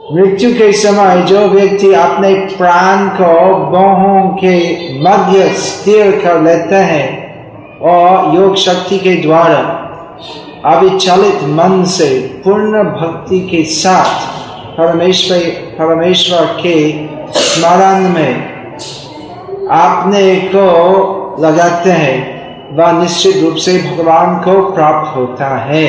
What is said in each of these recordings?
मृत्यु के समय जो व्यक्ति अपने प्राण को बाहों के मध्य स्थिर कर लेते हैं और योग शक्ति के द्वारा अविचलित मन से पूर्ण भक्ति के साथ परमेश्वर के स्मरण में अपने को लगाते हैं, वह निश्चित रूप से भगवान को प्राप्त होता है।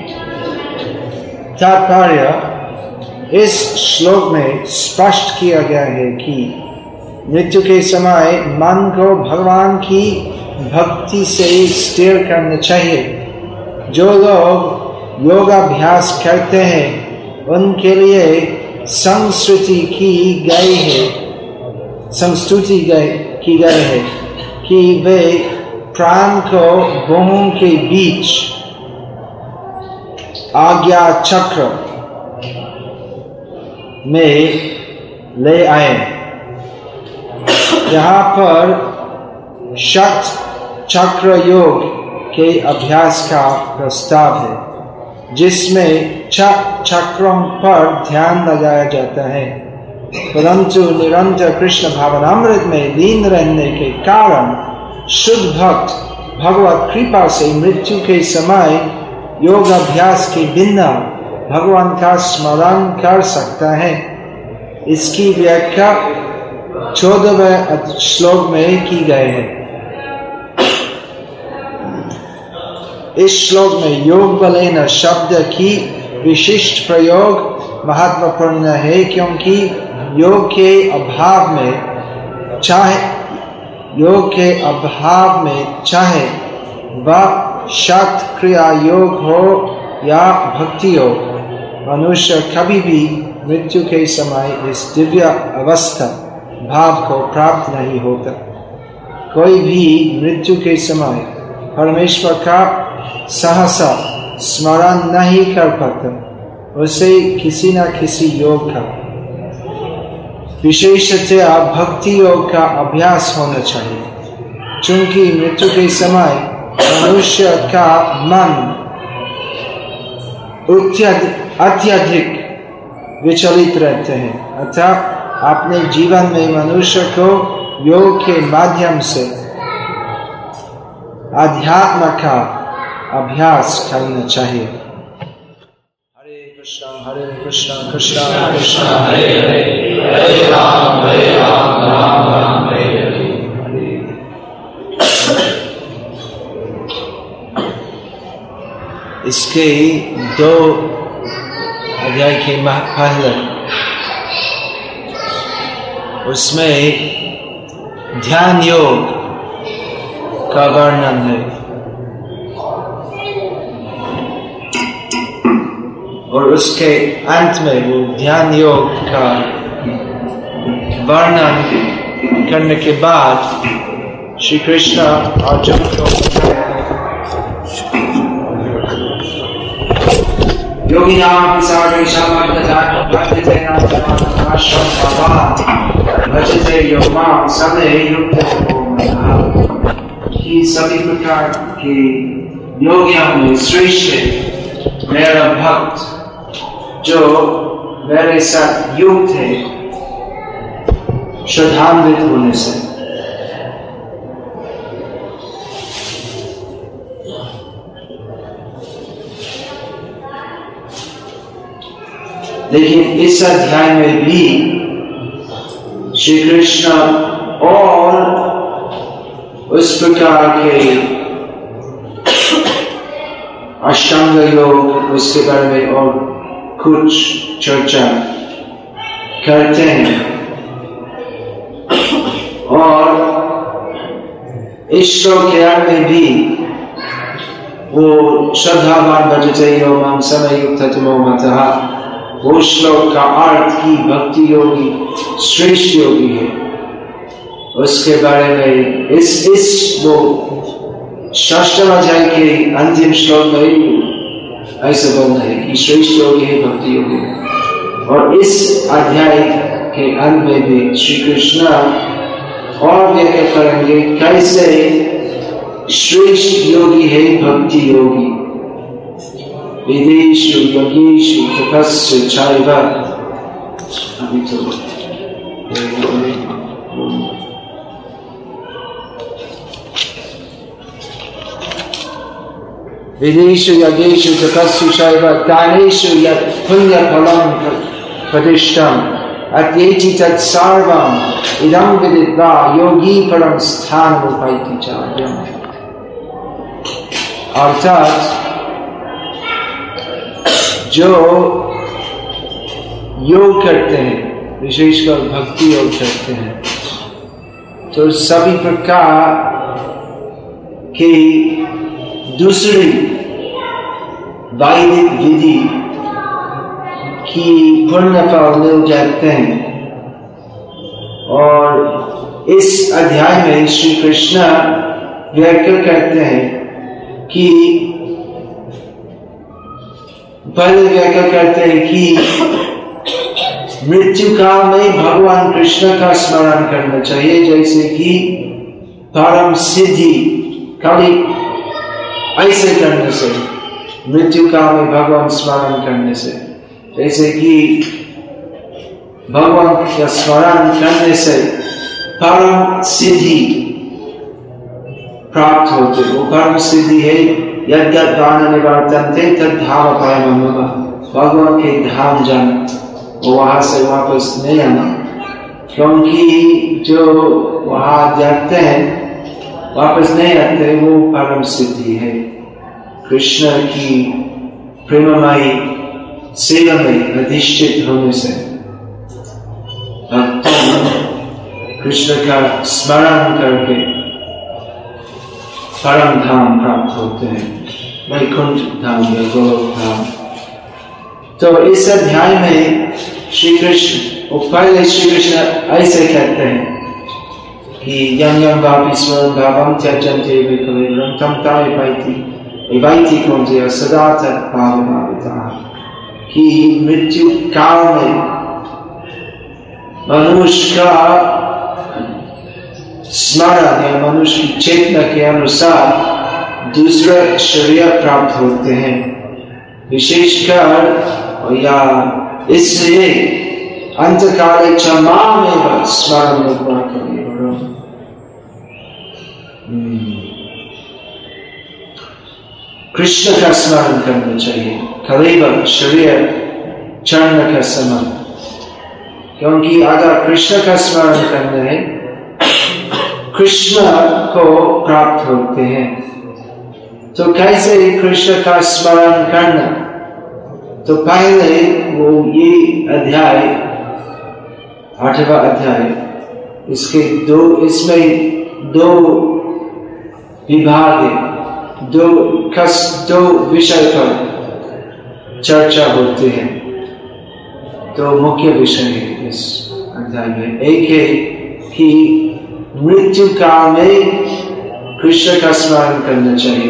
तात्पर्य इस श्लोक में स्पष्ट किया गया है कि मृत्यु के समय मन को भगवान की भक्ति से स्थिर करना चाहिए। जो लोग योगाभ्यास करते हैं उनके लिए संस्तुति की गई है कि वे प्राण को बाहों के बीच आज्ञा चक्र में ले आए। यहाँ पर शत चक्र योग के अभ्यास का प्रस्ताव है, जिसमें चक्रों पर ध्यान लगाया जाता है, परंतु निरंतर कृष्ण भावनामृत में लीन रहने के कारण शुद्ध भक्त भगवत कृपा से मृत्यु के समय योग अभ्यास के बिना भगवान का स्मरण कर सकता है। इसकी व्याख्या 14वें श्लोक में की गई है। इस श्लोक में योग बलेन शब्द की विशिष्ट प्रयोग महत्वपूर्ण है, क्योंकि योग के अभाव में चाहे वह शत क्रिया योग हो या भक्ति हो, मनुष्य कभी भी मृत्यु के समय इस दिव्य अवस्था भाव को प्राप्त नहीं होता। कोई भी मृत्यु के समय परमेश्वर का सहसा स्मरण नहीं कर पाता, उसे किसी न किसी योग का, विशेषतया भक्ति योग का अभ्यास होना चाहिए। चूंकि मृत्यु के समय मनुष्य का मन अत्यधिक विचलित रहते हैं, अतः अपने जीवन में मनुष्य को योग के माध्यम से अध्यात्म का अभ्यास करना चाहिए। हरे कृष्णा कृष्णा कृष्णा हरे हरे, हरे राम राम राम हरे हरे। इसके 2 अध्याय के पहले उसमें ध्यान योग का वर्णन है, और उसके अंत में वो ध्यान योग का वर्णन करने के बाद श्री कृष्ण अर्जुन को योगिनां कि सभी प्रकार के योगियों में श्रेष्ठ मेरा भक्त जो मेरे साथ युक्त है श्रद्धान्वित होने से। लेकिन इस अध्याय में भी श्री कृष्ण और उस प्रकार के अष्टांग योग उसके बारे में और कुछ चर्चा करते हैं, और इस श्लोक के अंत में भी वो श्रद्धावान भजते यो मां समय युक्ततमो मतः, वो श्लोक का अर्थ की भक्ति योगी श्रेष्ठ योगी है, उसके बारे में इस वो षष्ठ अध्याय के अंतिम श्लोक में ऐसा बोलना है कि श्रेष्ठ योगी है, भक्ति योगी है। और इस अध्याय के अंत में भी श्री कृष्ण और व्याख्या करेंगे कैसे श्रेष्ठ योगी है भक्ति योगी। वेदेषु यज्ञेषु तपस्या चैव अभी तो विदेशु यज्ञेषु तपस्सु चैव दानेषु यत् पुण्यफलं प्रतिष्ठम् अत्येति तत्सर्वम् इदं विदित्वा योगी परं स्थानमुपैति चार्यम्। अर्थात जो योग करते हैं, विशेषकर भक्ति योग करते हैं, तो सभी प्रकार की दूसरी वैदिक विधि की पुण्य फल मिल जाते हैं। और इस अध्याय में श्री कृष्ण व्याख्या करते हैं कि पहले व्याख्या करते हैं कि मृत्यु काल में भगवान कृष्ण का स्मरण करना चाहिए, जैसे कि परम सिद्धि खाली ऐसे करने से, मृत्यु काल में भगवान स्मरण करने से, जैसे कि भगवान का स्मरण करने से परम सिद्धि प्राप्त होते। वो परम सिद्धि है यद्यत् दान निवर्तन्ते तद्धाम पायमनः, भगवान के धाम जाना, वो वहां से वापस नहीं आना, क्योंकि जो वहां जाते हैं वापस नहीं आते, वो परम सिद्धि है। कृष्ण की प्रेममयी सेवा में अधिष्ठित होने से भक्तों कृष्ण का स्मरण करके परम धाम प्राप्त होते हैं, वैकुंठ धाम या गोलोक धाम। तो इस अध्याय में श्री कृष्ण, पहले श्री कृष्ण ऐसे कहते हैं कि यं यं वापि स्वयं भावं त्यजन्ते विकलेवरं तं ताय पाइति कौन्तेय सदा तत्पावनाविताः, कि मृत्यु काल में मनुष्य का स्मरण या मनुष्य की चेतना के अनुसार दूसरे शरीर प्राप्त होते हैं, विशेषकर या इसलिए अंतकाले च मामेव स्मरणं कृत्वा कलेवरम्। कृष्ण का स्मरण करना चाहिए कलेवर शरीर चरण का समय, क्योंकि अगर कृष्ण का स्मरण करना है कृष्ण को प्राप्त होते हैं। तो कैसे कृष्ण का स्मरण करना? तो पहले वो ये अध्याय 8वां अध्याय, इसमें दो विभाग है, दो विषय पर चर्चा होती है। तो मुख्य विषय है इस अध्याय में, एक है कि मृत्यु काल में कृष्ण का स्मरण करना चाहिए,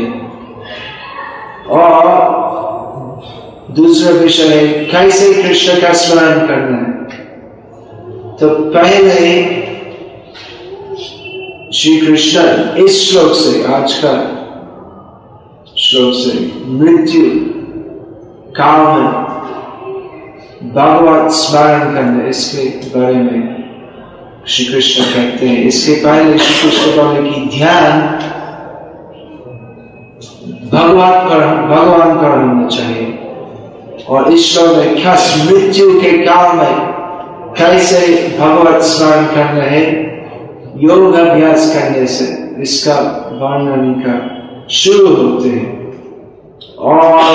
और दूसरा विषय है कैसे कृष्ण का स्मरण करना है। तो पहले श्री कृष्ण इस श्लोक से, आज का श्लोक से, मृत्यु काल में भगवत स्मरण करना, इसके बारे में श्री कृष्ण कहते हैं। इसके पहले श्री कृष्ण बोले कि ध्यान भगवान पर होना चाहिए, और इस श्लोक में खास मृत्यु के काल में कैसे भगवत स्मरण करना है, योग अभ्यास करने से इसका वर्णन का शुरू होते हैं। और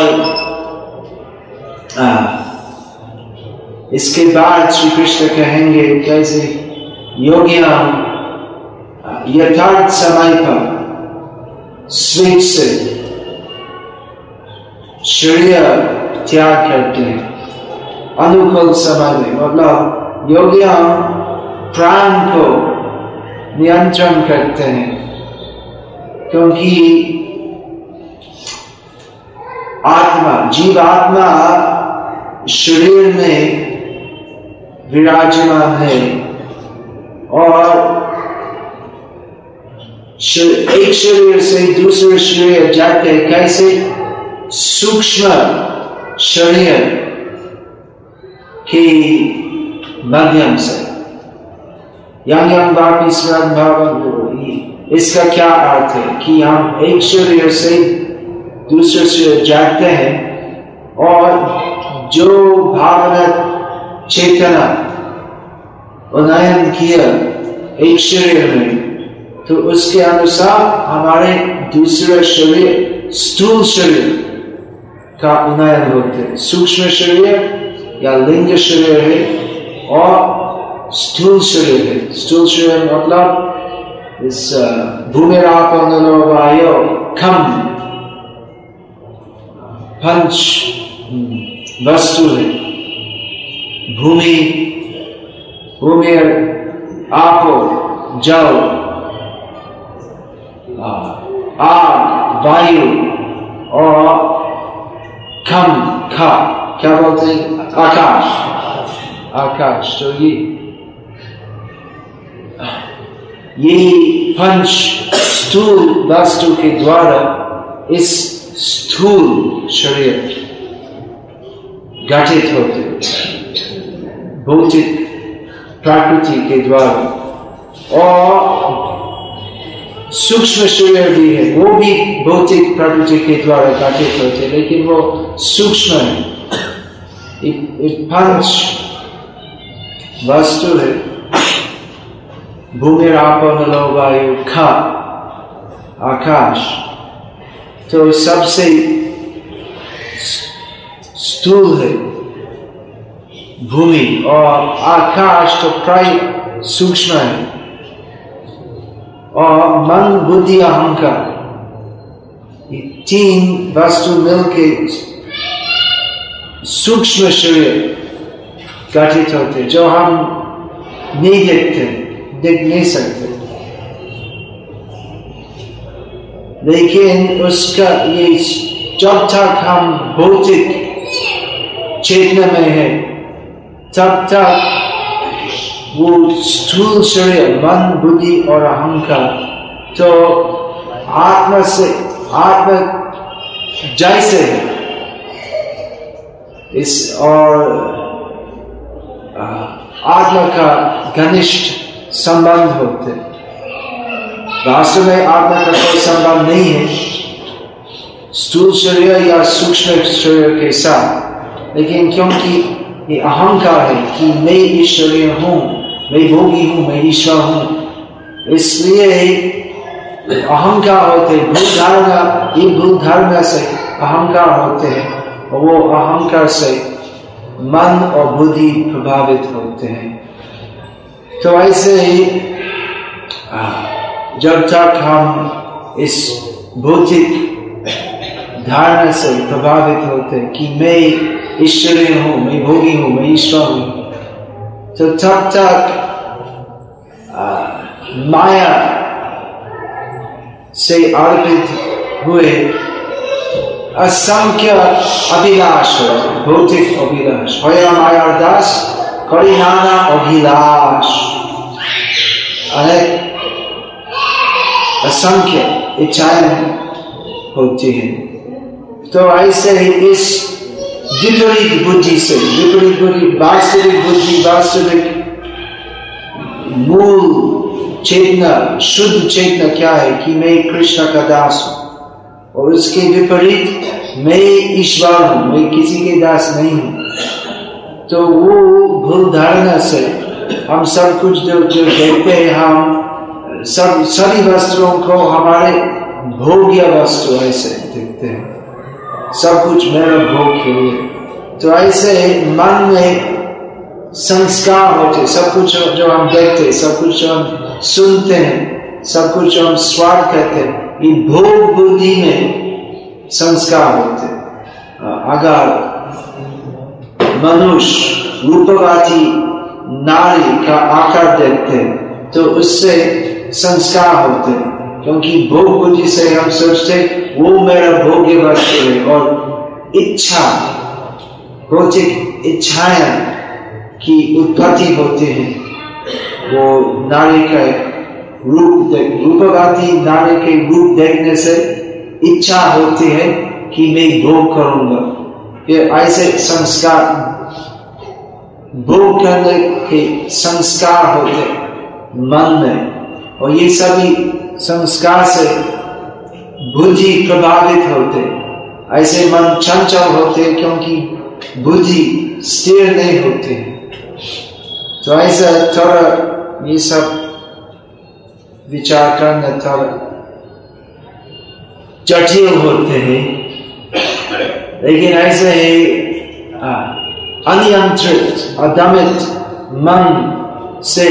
इसके बाद श्री कृष्ण कहेंगे कैसे योगियां यथार्थ समय पर स्वेच्छ से शरीर त्याग करते हैं, अनुकूल समय में, मतलब योगियां प्राण को नियंत्रण करते हैं, क्योंकि आत्मा, जीवात्मा शरीर में विराजमान है, और एक शरीर से दूसरे शरीर जाते कैसे सूक्ष्म शरीर की माध्यम से। यंग यंग बापी स्मरण भाव, इसका क्या अर्थ है कि हम एक शरीर से दूसरे शरीर जाते हैं और जो भावना चेतना उन्नयन किया एक शरीर में, तो उसके अनुसार हमारे दूसरे शरीर स्थूल शरीर का उन्नयन होते हैं। सूक्ष्म शरीर या लिंग शरीर है और स्थूल शरीर है। स्थूल शरीर मतलब इस भूमिरापो नलो वायो खम पंच वस्तु है। भूमि, भूमि आपो जल, आग वायु और खम खा क्या बोलते हैं, आकाश। आकाश तो ये पंच स्थूल वस्तु के द्वारा इस स्थूल शरीर गठित होते, भौतिक प्रकृति के द्वारा। और सूक्ष्म शरीर भी है, वो भी भौतिक प्रकृति के द्वारा गठित होते, लेकिन वो सूक्ष्म है। एक पंच वस्तु है, भूमि आपो नलो वायु खा आकाश। तो सबसे स्थूल है भूमि, और आकाश तो प्राय सूक्ष्म है। और मन बुद्धि अहंकार, ये तीन वस्तु मिलके सूक्ष्म शरीर गठित होते, जो हम नहीं देखते, देख नहीं सकते, लेकिन उसका ये जब तक हम भौतिक चेतना में है तब तक वो स्थूल शरीर मन बुद्धि और अहंकार तो आत्मा से आत्मा जैसे है इस और आत्मा का घनिष्ठ संबंध होते। वास्तव में आत्मा का कोई संबंध नहीं है स्थूल शरीर या सूक्ष्म शरीर के साथ, लेकिन क्योंकि ये अहंकार है कि मैं इस शरीर हूं, मैं भोगी हूं, मैं ईश्वर हूं, इसलिए अहंकार होते, भूल धारणा, ये भूल धारणा से अहंकार होते हैं, और वो अहंकार से मन और बुद्धि प्रभावित होते हैं। तो ऐसे ही जब तक हम इस भौतिक धारणा से प्रभावित होते कि मैं इस शरीर हूं, मैं भोगी हूं, मैं ईश्वर हूं, तो तब तक माया से अर्पित हुए असंख्य अभिलाष हो, भौतिक अभिलाष, होया माया दास करी नाना अभिलाष, अनेक असंख्य इच्छाएं होती हैं। तो ऐसे ही इस विपरीत बुद्धि से, विपरीत बुद्धि, वास्तविक बुद्धि, वास्तविक मूल चेतना, शुद्ध चेतना क्या है कि मैं कृष्ण का दास हूं, और उसके विपरीत मैं ईश्वर हूं, मैं किसी के दास नहीं हूं। तो वो भूल धारणा से हम सब कुछ जो देखते हैं, हम सभी वस्तुओं को हमारे भोग्य वस्तु ऐसे देखते हैं, सब कुछ मेरा भोग के लिए। तो ऐसे मन में संस्कार होते, सब कुछ जो हम देखते, सब कुछ जो हम सुनते हैं, सब कुछ जो हम स्वाद करते हैं, ये भोग बुद्धि में संस्कार होते। अगर मनुष्य रूपवती नारी का आकार देखते तो उससे संस्कार होते, क्योंकि भोग बुद्धि से हम सोचते वो मेरा भोग्य वस्तु है, और इच्छा, भौतिक इच्छाएं की उत्पत्ति होती है। वो नारी का रूप, रूपवती नारी के रूप देखने से इच्छा होती है कि मैं भोग करूंगा। फिर ऐसे संस्कार भोग करने के संस्कार होते मन में, और ये सभी संस्कार से बुद्धि प्रभावित होते। ऐसे मन चंचल होते क्योंकि बुद्धि स्थिर नहीं होती। तो ऐसा थोड़ा ये सब विचार करना थोड़ा जटिल होते हैं, लेकिन ऐसे ही अनियंत्रित अदमित मन से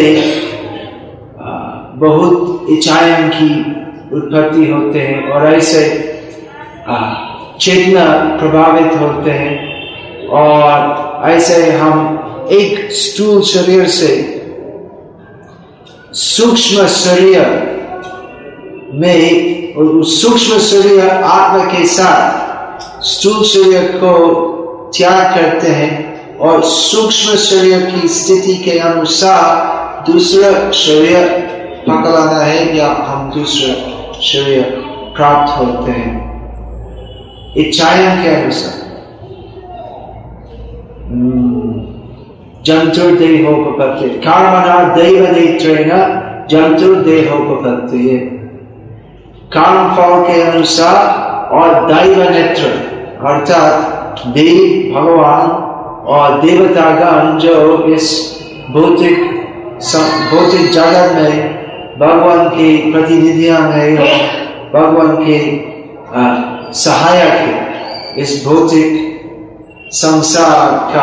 बहुत इच्छाएं की उत्पत्ति होते हैं, और ऐसे चेतना प्रभावित होते हैं, और ऐसे हम एक स्थूल शरीर से सूक्ष्म शरीर में, और उस सूक्ष्म शरीर आत्मा के साथ स्थूल शरीर को त्याग करते हैं, और सूक्ष्म शरीर की स्थिति के अनुसार दूसरा शरीर पकड़ना है या हम दूसरा शरीर प्राप्त होते हैं इच्छाएं के अनुसार। जंतुर्देहोपपत्ति कर्मणा दैवनेत्रेण जंतुर्देहोपपत्ति, कर्म फल के अनुसार और दैव नेत्र अर्थात देव भगवान और देवतागण जो इस भौतिक जगत में भगवान के प्रतिनिधियां हैं और भगवान के सहायक है, इस भौतिक संसार का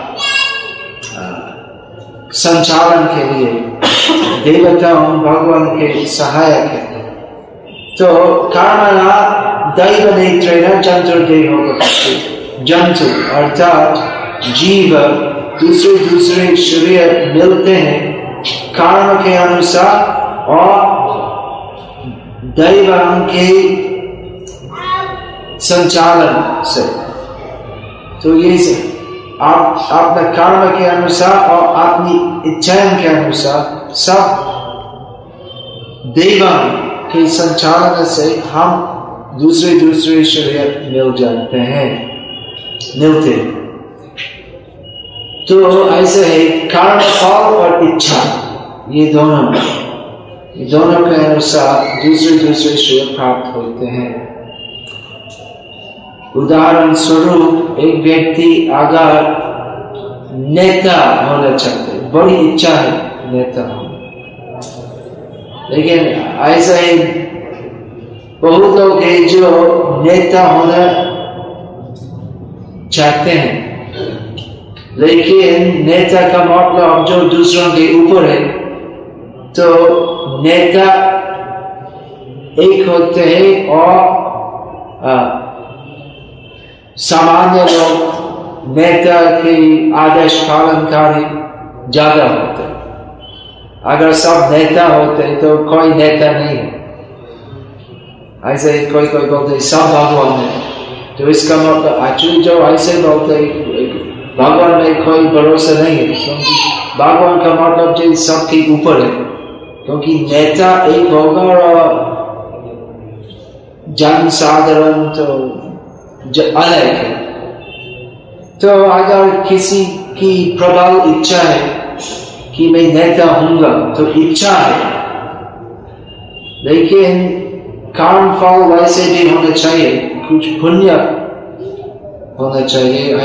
संचालन के लिए देवताओं भगवान के सहायक है। तो कर्मणा दैव नेत्रेण जंतुर्देहोपपत्ति, जंतु अर्थात जीव दूसरे शरीर मिलते हैं कर्म के अनुसार और दैव के संचालन से। तो ये आप अपने कर्म के अनुसार और अपनी इच्छाएं के अनुसार सब देवान के संचालन से हम दूसरे शरीर मिल जाते हैं, मिलते। तो ऐसे है कर्म फल और इच्छा, ये दोनों के अनुसार दूसरे शरीर प्राप्त होते हैं। उदाहरण स्वरूप एक व्यक्ति अगर नेता होना चाहते, बड़ी इच्छा है नेता होना, लेकिन ऐसा ही बहुत लोग हैं जो नेता होना चाहते हैं, लेकिन नेता का मतलब जो दूसरों के ऊपर है। तो नेता एक होते हैं और सामान्य लोग नेता के आदेश पालनकारी ज्यादा होते हैं। अगर सब नेता होते तो कोई नेता नहीं है। ऐसे कोई बोलते सब भगवान है, तो इसका मतलब एक्चुअली जो ऐसे बोलते भगवान में कोई भरोसा नहीं है, क्योंकि भगवान का मतलब जो सबके ऊपर है, क्योंकि नेता एक होगा और जन साधारण तो अलग है। तो अगर किसी की प्रबल इच्छा है कि मैं नेता होऊंगा तो इच्छा है, लेकिन कर्म फल वैसे भी होना चाहिए, कुछ पुण्य होना चाहिए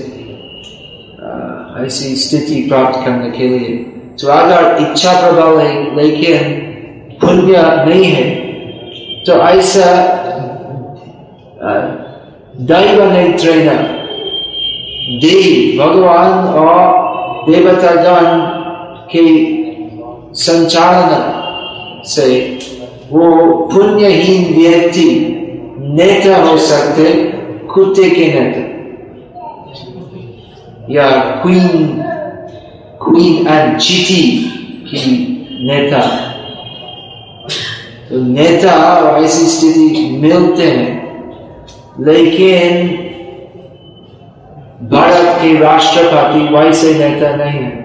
ऐसी स्थिति प्राप्त करने के लिए। तो अगर इच्छा प्रबल है लेकिन पुण्य नहीं है, तो ऐसा दैव नेत्रेण देव भगवान और देवतागण के संचालन से वो पुण्यहीन व्यक्ति नेता हो सकते, कुत्ते के नेता या क्वीन एंड चीटी की नेता। तो नेता और ऐसी स्थिति मिलते हैं, लेकिन भारत के राष्ट्रपति वैसे नेता नहीं है,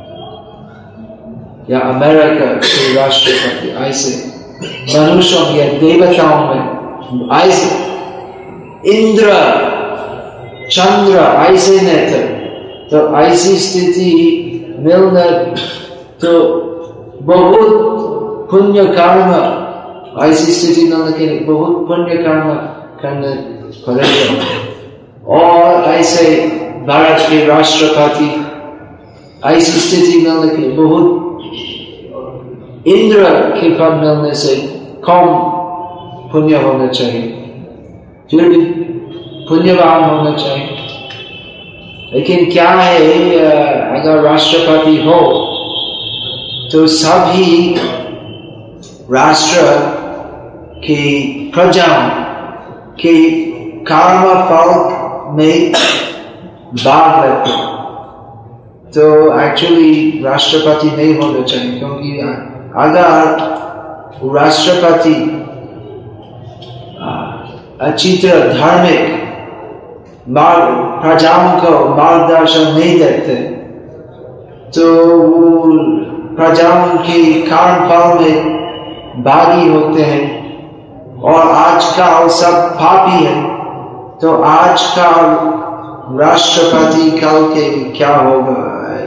या अमेरिका के राष्ट्रपति ऐसे मनुष्यों या देवताओं में ऐसे इंद्र चंद्र ऐसे नेता। तो ऐसी स्थिति मिलना तो बहुत पुण्य कर्म, ऐसी स्थिति मिलने के लिए बहुत पुण्य कर्म करना पड़ेगा। और ऐसे भारत के राष्ट्रपति ऐसी स्थिति मिलने के लिए बहुत इंद्र के पद मिलने से कम पुण्य होना चाहिए, फिर भी पुण्यवान होना चाहिए। लेकिन क्या है, अगर राष्ट्रपति हो तो सभी राष्ट्र की प्रजाओं के कर्म फल में भाग लेते, तो एक्चुअली राष्ट्रपति नहीं होना चाहिए। क्योंकि अगर राष्ट्रपति अच्छी तरह धार्मिक प्रजाओं को मार्गदर्शन नहीं देते, तो वो प्रजाओं के कर्म फल में भागी होते हैं। और आजकल सब पापी है, तो आजकल राष्ट्रपति कल के क्या होगा,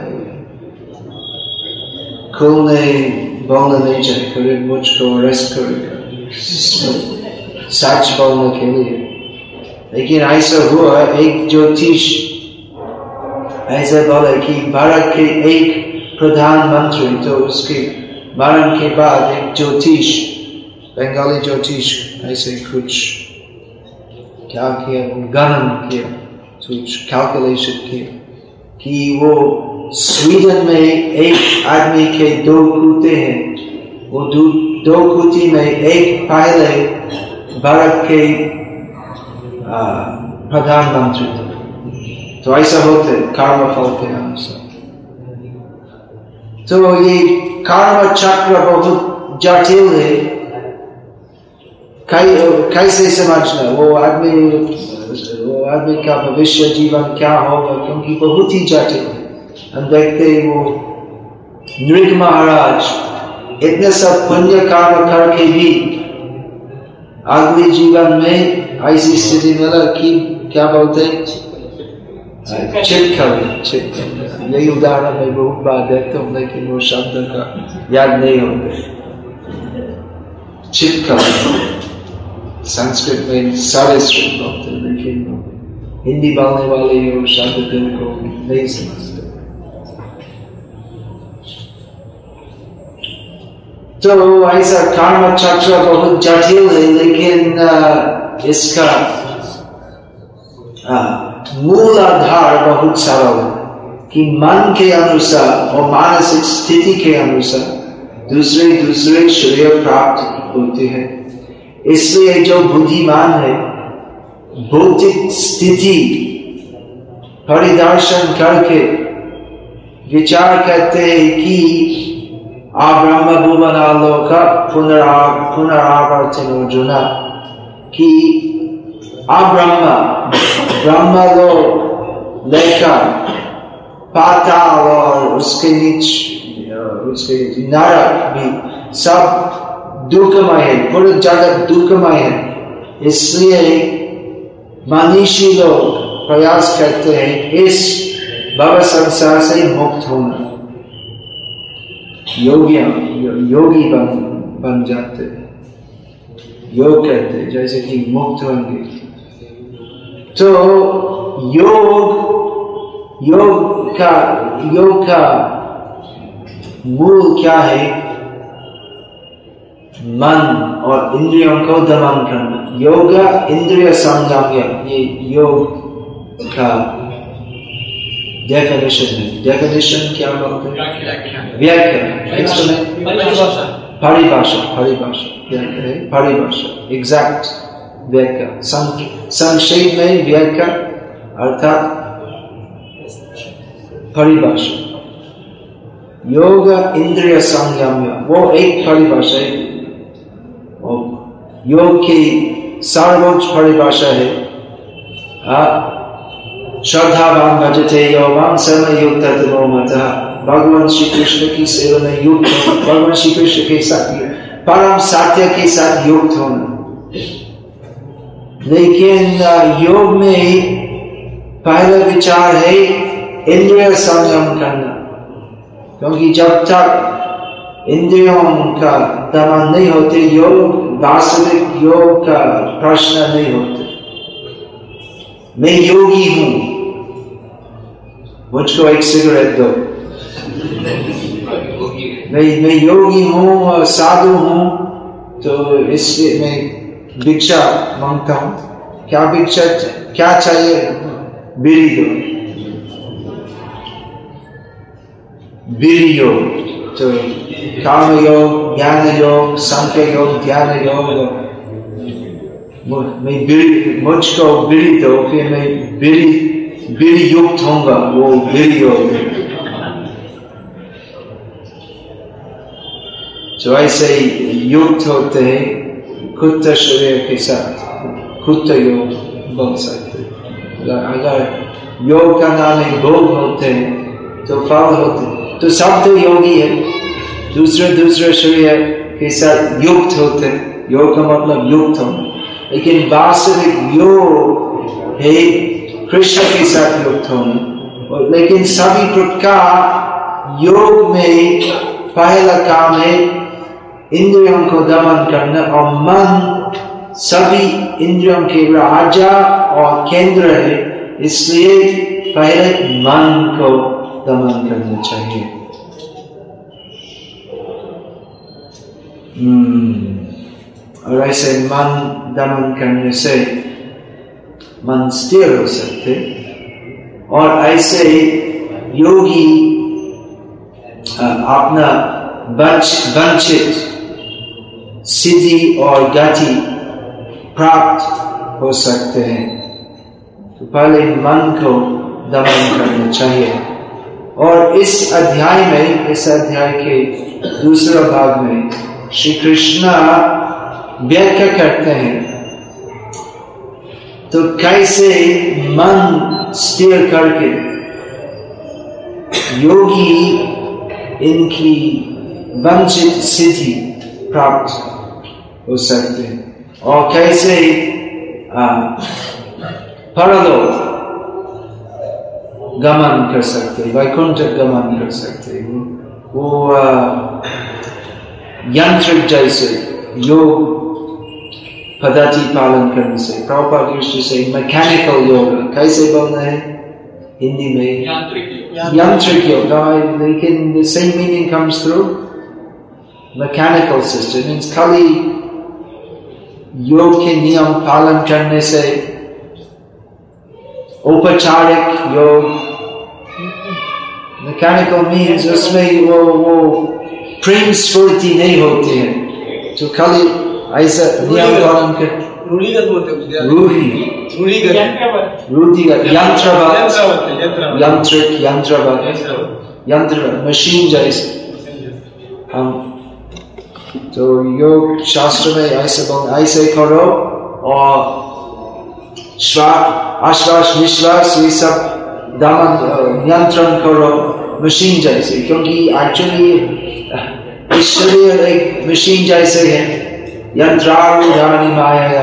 खुलने बोलना नहीं चाहिए, फिर मुझको अरेस्ट करेगा सच बोलने के लिए। लेकिन ऐसा हुआ, एक ज्योतिष ऐसा बोला कि भारत के एक प्रधानमंत्री, तो उसके मरण के बाद एक ज्योतिष, बंगाली ज्योतिष ऐसे कुछ क्या किया, गणन किया, कुछ कैलकुलेशन किया कि वो स्वीडन में एक आदमी के 2 कुत्ते हैं, वो 2 कुत्ते में एक पहले भारत के प्रधानमंत्री थे। तो ऐसा होते कर्म फल के अनुसार। तो ये कर्म चक्र बहुत जटिल है, कैसे समझना वो आदमी का भविष्य जीवन क्या होगा, क्योंकि बहुत ही जटिल है। हम देखते वो नृग महाराज इतने सब पुण्य कर्म करके भी अगले जीवन में ऐसी स्थिति मिला कि क्या बोलते हैं, चिपकली। यही उदाहरण मैं बहुत बार देखता हूँ, लेकिन वो शब्द का याद नहीं होता। चिपकली संस्कृत में सरस्वती बोलते हैं, लेकिन हिंदी बोलने वाले वो शब्द को नहीं समझते। तो ऐसा कर्म चक्र बहुत जटिल है, लेकिन इसका मूल आधार बहुत सरल है कि मन के अनुसार और मानसिक स्थिति के अनुसार दूसरे श्रेय प्राप्त होते हैं। इसलिए जो बुद्धिमान है भौतिक स्थिति परिदर्शन करके विचार करते हैं कि ब्रह्म भुवन आलोक पुनरावर्तन अर्जुना, कि ब्रह्म लोक लेकर पाताल और उसके नीचे उसके नरक भी सब दुखमय है, पूरी जगत दुखमय है। इसलिए मनीषी लोग प्रयास करते हैं इस भव संसार से मुक्त होना। योगी बन जाते, योग करते जैसे कि मुक्त होंगे। तो योग का मूल क्या है? मन और इंद्रियों को दमन करना। योगा इंद्रिय संयम्य, ये योग का डेफिनेशन है। डेफिनेशन क्या बोलते हैं? व्याख्या, परिभाषा, एग्जैक्ट व्याख्या। संक्षेप में व्याख्या अर्थात परिभाषा। योग इंद्रिय संयम्य, वो एक परिभाषा है। योग की सर्वोच्च परिभाषा है श्रद्धावान भजते यो मां सर्व युक्त तमो मतः। भगवान श्री कृष्ण की सेवा में युक्त होना, भगवान श्री कृष्ण के साथ परम सत्य के साथ युक्त होना। लेकिन योग में पहला विचार है इंद्रिय संयम करना, क्योंकि जब तक इंद्रियों का दमन नहीं होते योग, वास्तविक योग का प्रश्न नहीं होते। मैं योगी हूं, मुझको एक सिगरेट दो। मैं योगी हूं, साधु हूं, तो इसलिए मैं भिक्षा मांगता हूं। क्या भिक्षा, क्या चाहिए? बीड़ी दो। बीड़ी योग, तो काम योग, ज्ञान योग, सांख्य योग, ध्यान योग। मैं बीड़ी, मुझको बीड़ी दो, फिर मैं बीड़ी युक्त होऊंगा, वो बीड़ी योग। तो ऐसे युक्त होते हैं खुद शरीर के साथ, खुद योग बोल सकते। अगर योग का नाम है भोग होते हैं तो फल होते, तो सब तो योगी है, दूसरे शरीर के साथ युक्त होते। योग का मतलब युक्त हो, लेकिन वास्तविक योग है कृष्ण के साथ युक्त होना। लेकिन सभी प्रकार योग में पहला काम है इंद्रियों को दमन करना, और मन सभी इंद्रियों के राजा और केंद्र है, इसलिए पहले मन को दमन करना चाहिए। और ऐसे मन दमन करने से मन स्थिर हो सकते, और ऐसे योगी अपना वंचित सिद्धि और गति प्राप्त हो सकते हैं। तो पहले मन को दमन करना चाहिए। और इस अध्याय में, इस अध्याय के दूसरे भाग में श्री कृष्ण व्याख्या करते हैं तो कैसे मन स्थिर करके योगी इनकी वंचित सिद्धि प्राप्त हो सकते हैं, और कैसे परलोक गमन कर सकते, वैकुंठ गमन कर सकते। वो यंत्र जैसे योग पद्धति पालन करने से, प्रॉपर दृष्टि से मैकेनिकल योग, कैसे बोलना है हिंदी में? यांत्रिक योग, लेकिन the same meaning comes through mechanical system, means खाली योग के नियम पालन करने से, औपचारिक योग, मैकेनिकल मीन्स उसमें वो प्रेम स्फूर्ति नहीं होती है, तो खाली ऐसा नियम पालन कर रूढ़िगत यंत्रवत मशीन जैसे। हम तो योग शास्त्र में ऐसे करो, और आश्वास निश्वास ये सब दमन नियंत्रण करो मशीन जैसे, क्योंकि एक्चुअली इस शरीर एक मशीन जैसे है, यंत्रारूढ़ानि माया।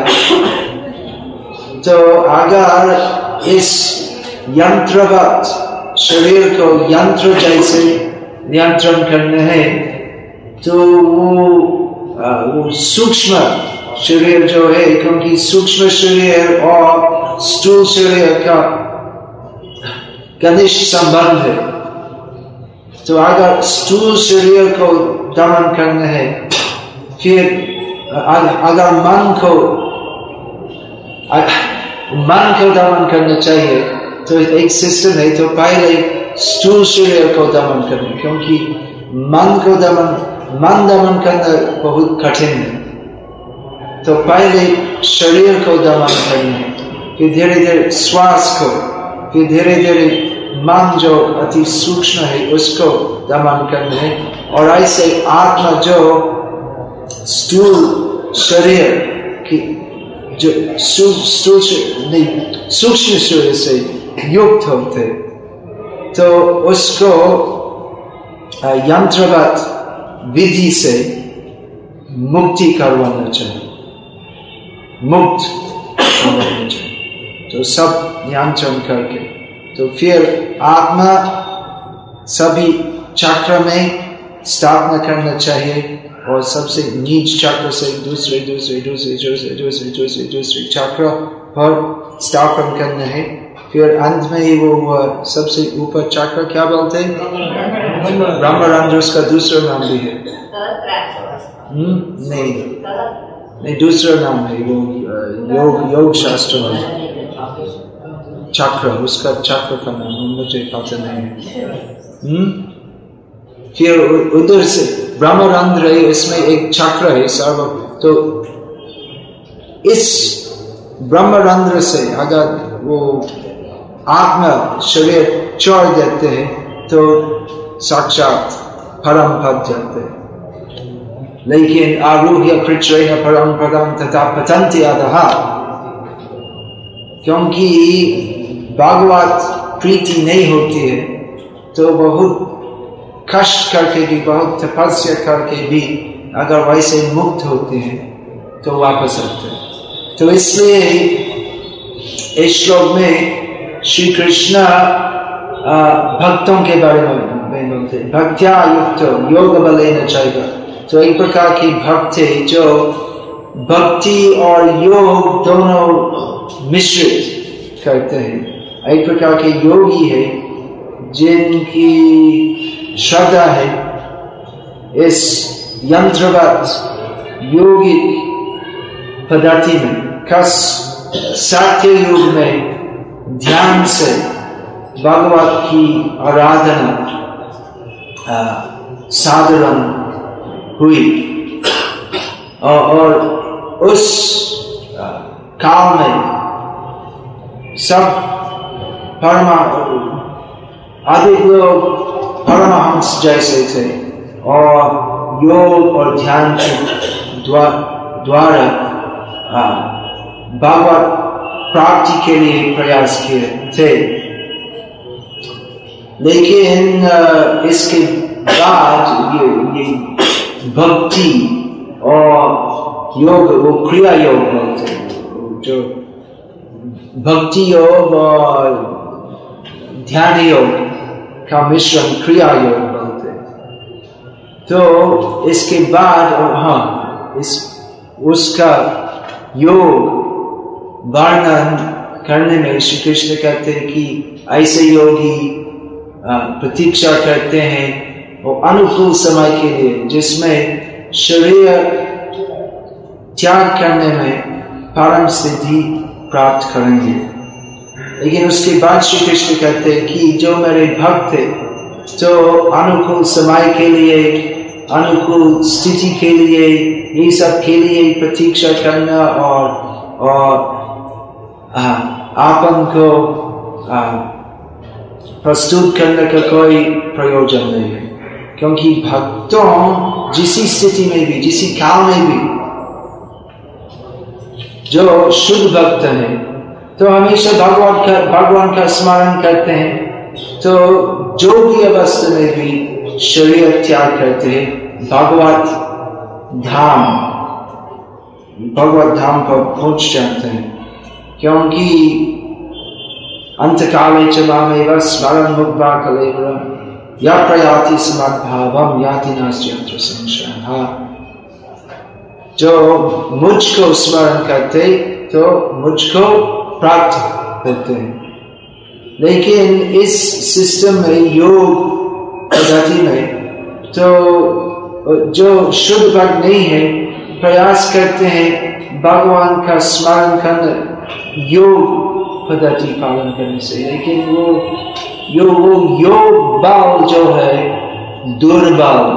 तो अगर इस यंत्रवत शरीर को यंत्र जैसे नियंत्रण करने हैं, तो वो सूक्ष्म शरीर जो है, क्योंकि सूक्ष्म शरीर और स्थूल शरीर का घनिष्ठ संबंध है, तो अगर स्थूल शरीर को दमन करना है, फिर अगर मन को दमन करना चाहिए, तो एक सिस्टम है, तो पहले स्थूल शरीर को दमन करना, क्योंकि मन दमन करना बहुत कठिन है। तो पहले शरीर को दमन करना, फिर धीरे धीरे श्वास को, फिर धीरे धीरे मन जो अति सूक्ष्म है उसको दमन करना है, और ऐसे आत्मा जो स्थूल शरीर की जो सूक्ष्म शरीर से युक्त होते, तो उसको यंत्रवत विधि से मुक्ति करवाना चाहिए, मुक्त करवाना चाहिए। तो सब नियंत्रण करके, तो फिर आत्मा सभी चक्र में स्थापना करना चाहिए और सबसे नीच चक्र से दूसरे चक्र पर स्थापन करना है। फिर अंत में वो सबसे ऊपर चक्र क्या बोलते हैं? ब्रह्मरंध्र, उसका दूसरा नाम भी है। नहीं दूसरा नाम है वो योग शास्त्र में चक्र, उसका चक्र का नाम मुझे पता नहीं है। फिर उधर से ब्रह्मरंध्र है, इसमें एक चक्र है सर्व। तो इस ब्रह्मरंध्र से अगर वो आत्मा शरीर छोड़ देते हैं तो साक्षात परम पद जाते हैं। लेकिन आरूह्य कृच्छ्रेण परम पदम तथा पतन्ति अधः, क्योंकि भगवत प्रीति नहीं होती है तो बहुत कष्ट करके भी, बहुत तपस्या करके भी अगर वैसे मुक्त होते हैं तो वापस आते हैं। तो इसलिए इस श्लोक में श्री कृष्ण भक्तों के बारे में बोलते हैं, भक्त्या युक्तो योग बलेन चैव। तो एक प्रकार की भक्त है जो भक्ति और योग दोनों मिश्रित करते हैं। एक प्रकार के योगी है जिनकी श्रद्धा है इस यंत्रवत योगिक पद्धति में, खास सात्य युग में ध्यान से भगवत की आराधना साधारण हुई और उस काल में सब अधिक लोग परमहंस जैसे थे और योग और ध्यान के द्वारा भगवत प्राप्ति के लिए प्रयास किए थे। लेकिन इसके बाद ये भक्ति और योग, वो क्रिया योग बोलते हैं, जो भक्ति योग और ध्यान योग का मिश्रण क्रिया योग बोलते हैं। तो इसके बाद उसका योग वर्णन करने में श्री कृष्ण कहते हैं कि ऐसे योगी प्रतीक्षा करते हैं वो अनुकूल समय के लिए जिसमें शरीर त्याग करने में परम सिद्धि प्राप्त करेंगे। लेकिन उसके बाद श्री कृष्ण कहते हैं कि जो मेरे भक्त थे तो अनुकूल समय के लिए, अनुकूल स्थिति के लिए, ये सब के लिए प्रतीक्षा करना और आपन को प्रस्तुत करने का कोई प्रयोजन नहीं है। क्योंकि भक्तों जिस स्थिति में भी, जिस काल में भी जो शुद्ध भक्त है तो हमेशा भगवान का स्मरण करते हैं। तो जो भी अवस्था में भी शरीर त्याग करते हैं, भगवत धाम पर पहुंच जाते हैं। क्योंकि अंतकाले च मामेव स्मरन् मुक्त्वा कलेवरम् यः प्रयाति समद्भावम् याति नास्ति यत्र संशयः। जो मुझको स्मरण करते तो मुझको प्राप्त होते हैं। लेकिन इस सिस्टम में, योग पद्धति में, तो जो शुद्ध भक्त नहीं है प्रयास करते हैं भगवान का स्मरण करने, योग पद्धति पालन करने से। लेकिन वो योग बल जो है दुर्बल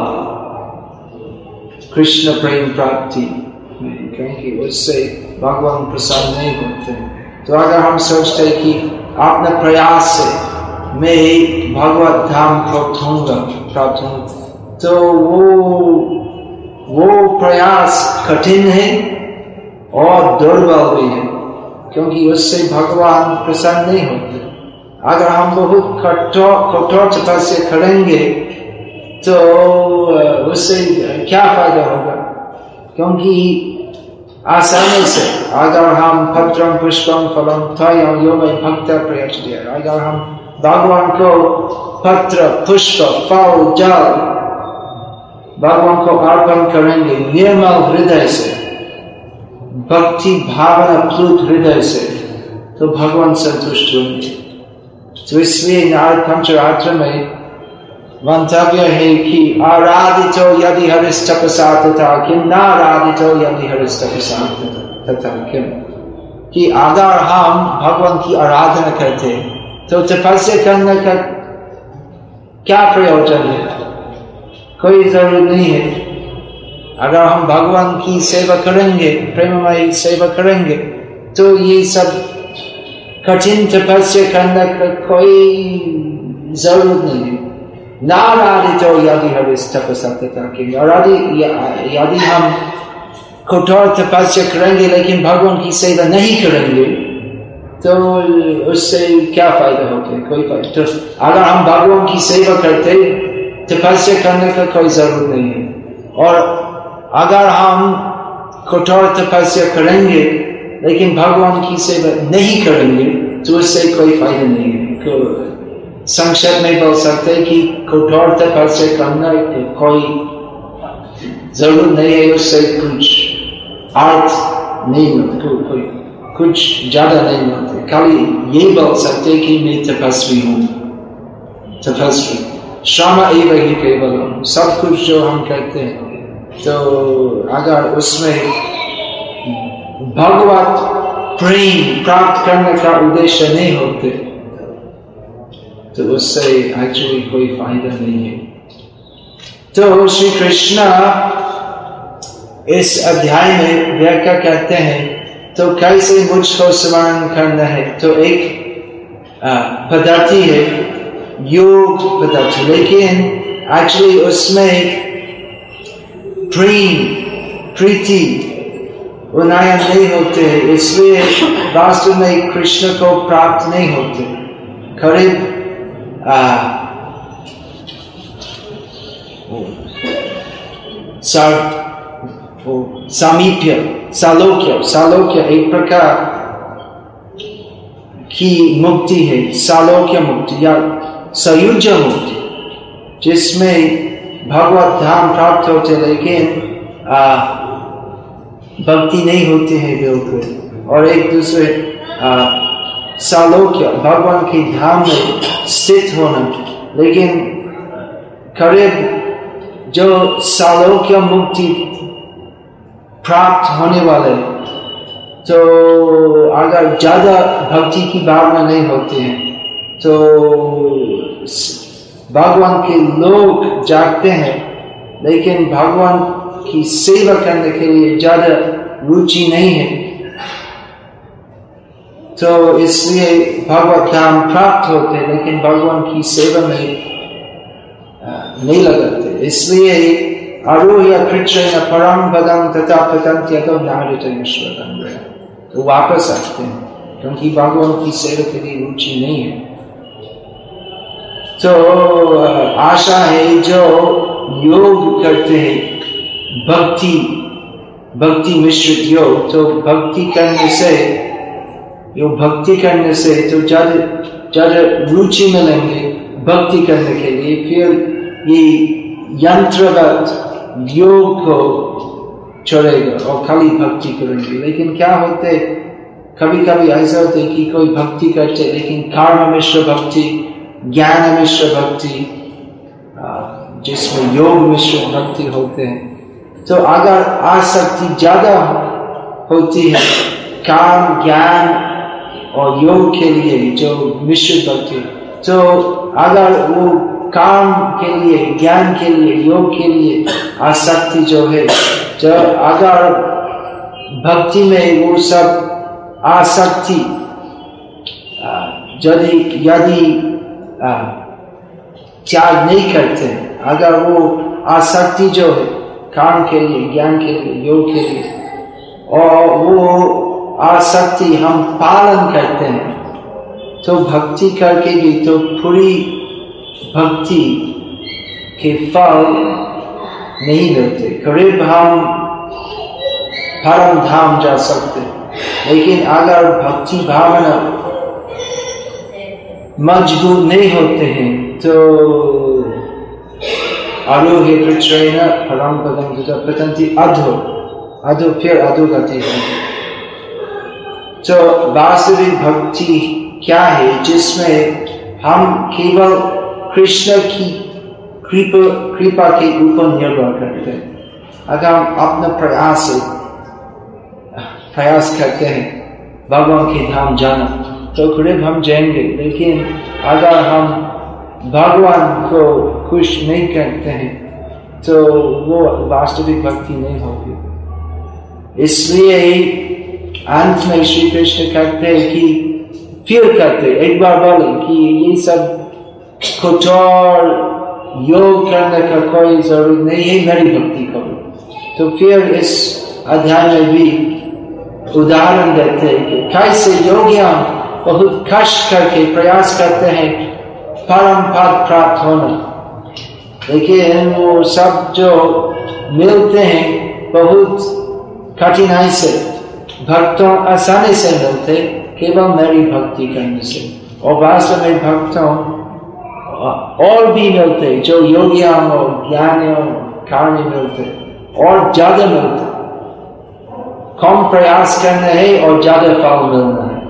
कृष्ण प्रेम प्राप्ति में, क्योंकि उससे भगवान प्रसन्न नहीं होते। तो अगर हम सोचते हैं कि अपने प्रयास से मैं भगवत धाम प्राप्त होऊंगा, तो वो प्रयास कठिन है और दुर्बल भी है, क्योंकि उससे भगवान प्रसन्न नहीं होते। अगर हम बहुत कठोर तपस्या करेंगे तो उससे क्या फायदा होगा? क्योंकि आसानी से अगर हम पत्रम पुष्पम फलम तोयं यो मयि भक्त्या प्रयच्छति, अगर हम भगवान को पत्र, पुष्प, फल, जल भगवान को अर्पण करेंगे निर्मल हृदय से, भक्ति भावना प्लुत हृदय से, तो भगवान संतुष्ट होंगे। तो इसलिए नारद पंचरात्र में मंतव्य है कि आराधितो यदि हरिस्तपसा तथा किम, नाराधितो यदि हरिस्तपसा तथा किम, कि अगर हम भगवान की आराधना करते तो तपस्या करने का क्या प्रयोजन है? कोई जरूरत नहीं है। अगर हम भगवान की सेवा करेंगे, प्रेममयी सेवा करेंगे, तो ये सब कठिन तपस्या करने का कोई जरूरत नहीं है। नाराधितो यदि हरिस्तपसा तथा किम, और यदि हम कठोर तपस्या करेंगे लेकिन भगवान की सेवा नहीं करेंगे तो उससे क्या फायदा होता है? कोई फायदा। तो अगर हम भगवान की सेवा करते, तपस्या करने का कोई जरूरत नहीं है। और अगर हम कठोर तपस्या करेंगे लेकिन भगवान की सेवा नहीं करेंगे तो उससे कोई फायदा नहीं है। संक्षेप में बोल सकते हैं कि कठोर तपस्या करना कोई जरूरत नहीं है, उससे कुछ अर्थ नहीं मिलता, कुछ ज्यादा नहीं मिलता। खाली ये बोल सकते कि मैं तपस्वी हूँ, तपस्वी श्रम एव ही केवलम, सब कुछ जो हम करते हैं तो अगर उसमें भगवत प्रेम प्राप्त करने का उद्देश्य नहीं होते तो उससे एक्चुअली कोई फायदा नहीं है। तो श्री कृष्ण इस अध्याय में व्याख्या करते हैं तो कैसे मुझको स्मरण करना है। तो एक पद्धति है योग पद्धति, लेकिन एक्चुअली उसमें प्रेम प्रीति उन्नयन नहीं होते हैं, इसलिए वास्तव में कृष्ण को प्राप्त नहीं होते। करीब सामीप्य, सालोक्य एक प्रकार की मुक्ति है, सालोक्य मुक्ति या सयुज्य मुक्ति, जिसमें भगवत धाम प्राप्त होते लेकिन भक्ति नहीं होती है बिल्कुल। और एक दूसरे सालोक्य भगवान के धाम में स्थित होना, लेकिन करीब जो सालोक्य मुक्ति प्राप्त होने वाले तो अगर ज्यादा भक्ति की भावना नहीं होती है तो भगवान के लोग जागते हैं लेकिन भगवान की सेवा करने के लिए ज्यादा रुचि नहीं है, तो इसलिए भगवत धाम प्राप्त होते लेकिन भगवान की सेवा में नहीं लगाते। इसलिए आरोह्य कृच्छ्रेण परम पदम तथा पतन्त्यतो नारयतमीश्वरम्, तो वापस आते हैं क्योंकि भगवान की सेवा के लिए रुचि नहीं है। तो आशा है जो योग करते हैं भक्ति मिश्रित योग, तो भक्ति करने से तो ज्यादा रुचि मिलेंगे भक्ति करने के लिए, फिर ये यंत्रवत योग को छोड़ेगा और खाली भक्ति करेंगे। लेकिन क्या होते, कभी कभी ऐसा होते कि कोई भक्ति करते लेकिन कर्म मिश्र भक्ति, ज्ञान मिश्र भक्ति, जिसमें योग मिश्र भक्ति होते हैं, तो अगर आसक्ति ज्यादा होती है काम ज्ञान और योग के लिए जो मिश्र भक्ति, तो अगर वो काम के लिए ज्ञान के लिए योग के लिए आसक्ति जो है, जो अगर भक्ति में वो सब आसक्ति यदि त्याग नहीं करते, अगर वो आसक्ति जो है काम के लिए ज्ञान के लिए योग के लिए, और वो आसक्ति हम पालन करते हैं, तो भक्ति करके भी तो पूरी भक्ति के फल नहीं मिलते। करीब हम परम धाम जा सकते, लेकिन अगर भक्ति भावना मजबूत नहीं होते हैं तो आरोह्य कृच्छ्रेण परम पदम पतन्ति अधो फिर अधोगति है। तो वास्तविक भक्ति क्या है? जिसमें हम केवल कृष्ण की कृपा के ऊपर निर्भर करते हैं। अगर हम अपना प्रयास करते हैं भगवान के धाम जाना तो करीब हम जाएंगे, लेकिन अगर हम भगवान को खुश नहीं करते हैं तो वो वास्तविक भक्ति नहीं होगी। इसलिए अंत में श्री कृष्ण कहते हैं कि फिर कहते एक बार बोले कि ये सब कठोर योग करने का कोई जरूरत नहीं है, मेरी भक्ति करो। तो फिर इस अध्याय में भी उदाहरण देते हैं कि कैसे योगियां बहुत कष्ट करके प्रयास करते हैं परम पद प्राप्त होना, लेकिन वो सब जो मिलते हैं बहुत कठिनाई से, भक्तों आसानी से मिलते केवल मेरी भक्ति करने से। और वास्तव में भक्तों और भी मिलते जो योगियों और ज्ञानियों कारण मिलते और ज्यादा मिलते। कम प्रयास करना है और ज्यादा फल मिलना है।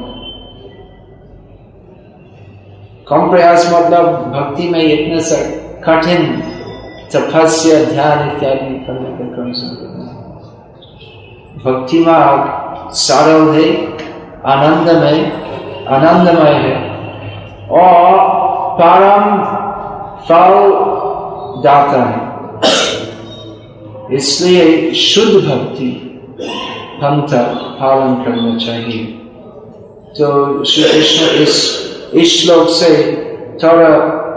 कम प्रयास मतलब भक्ति में इतने से कठिन तपस्या ध्यान इत्यादि करने का कोई जरूरत नहीं। भक्ति मार्ग सरल है, आनंदमय है और परम फल दाता है। इसलिए शुद्ध भक्ति पंथ पालन करना चाहिए। तो श्री कृष्ण इस श्लोक से थोड़ा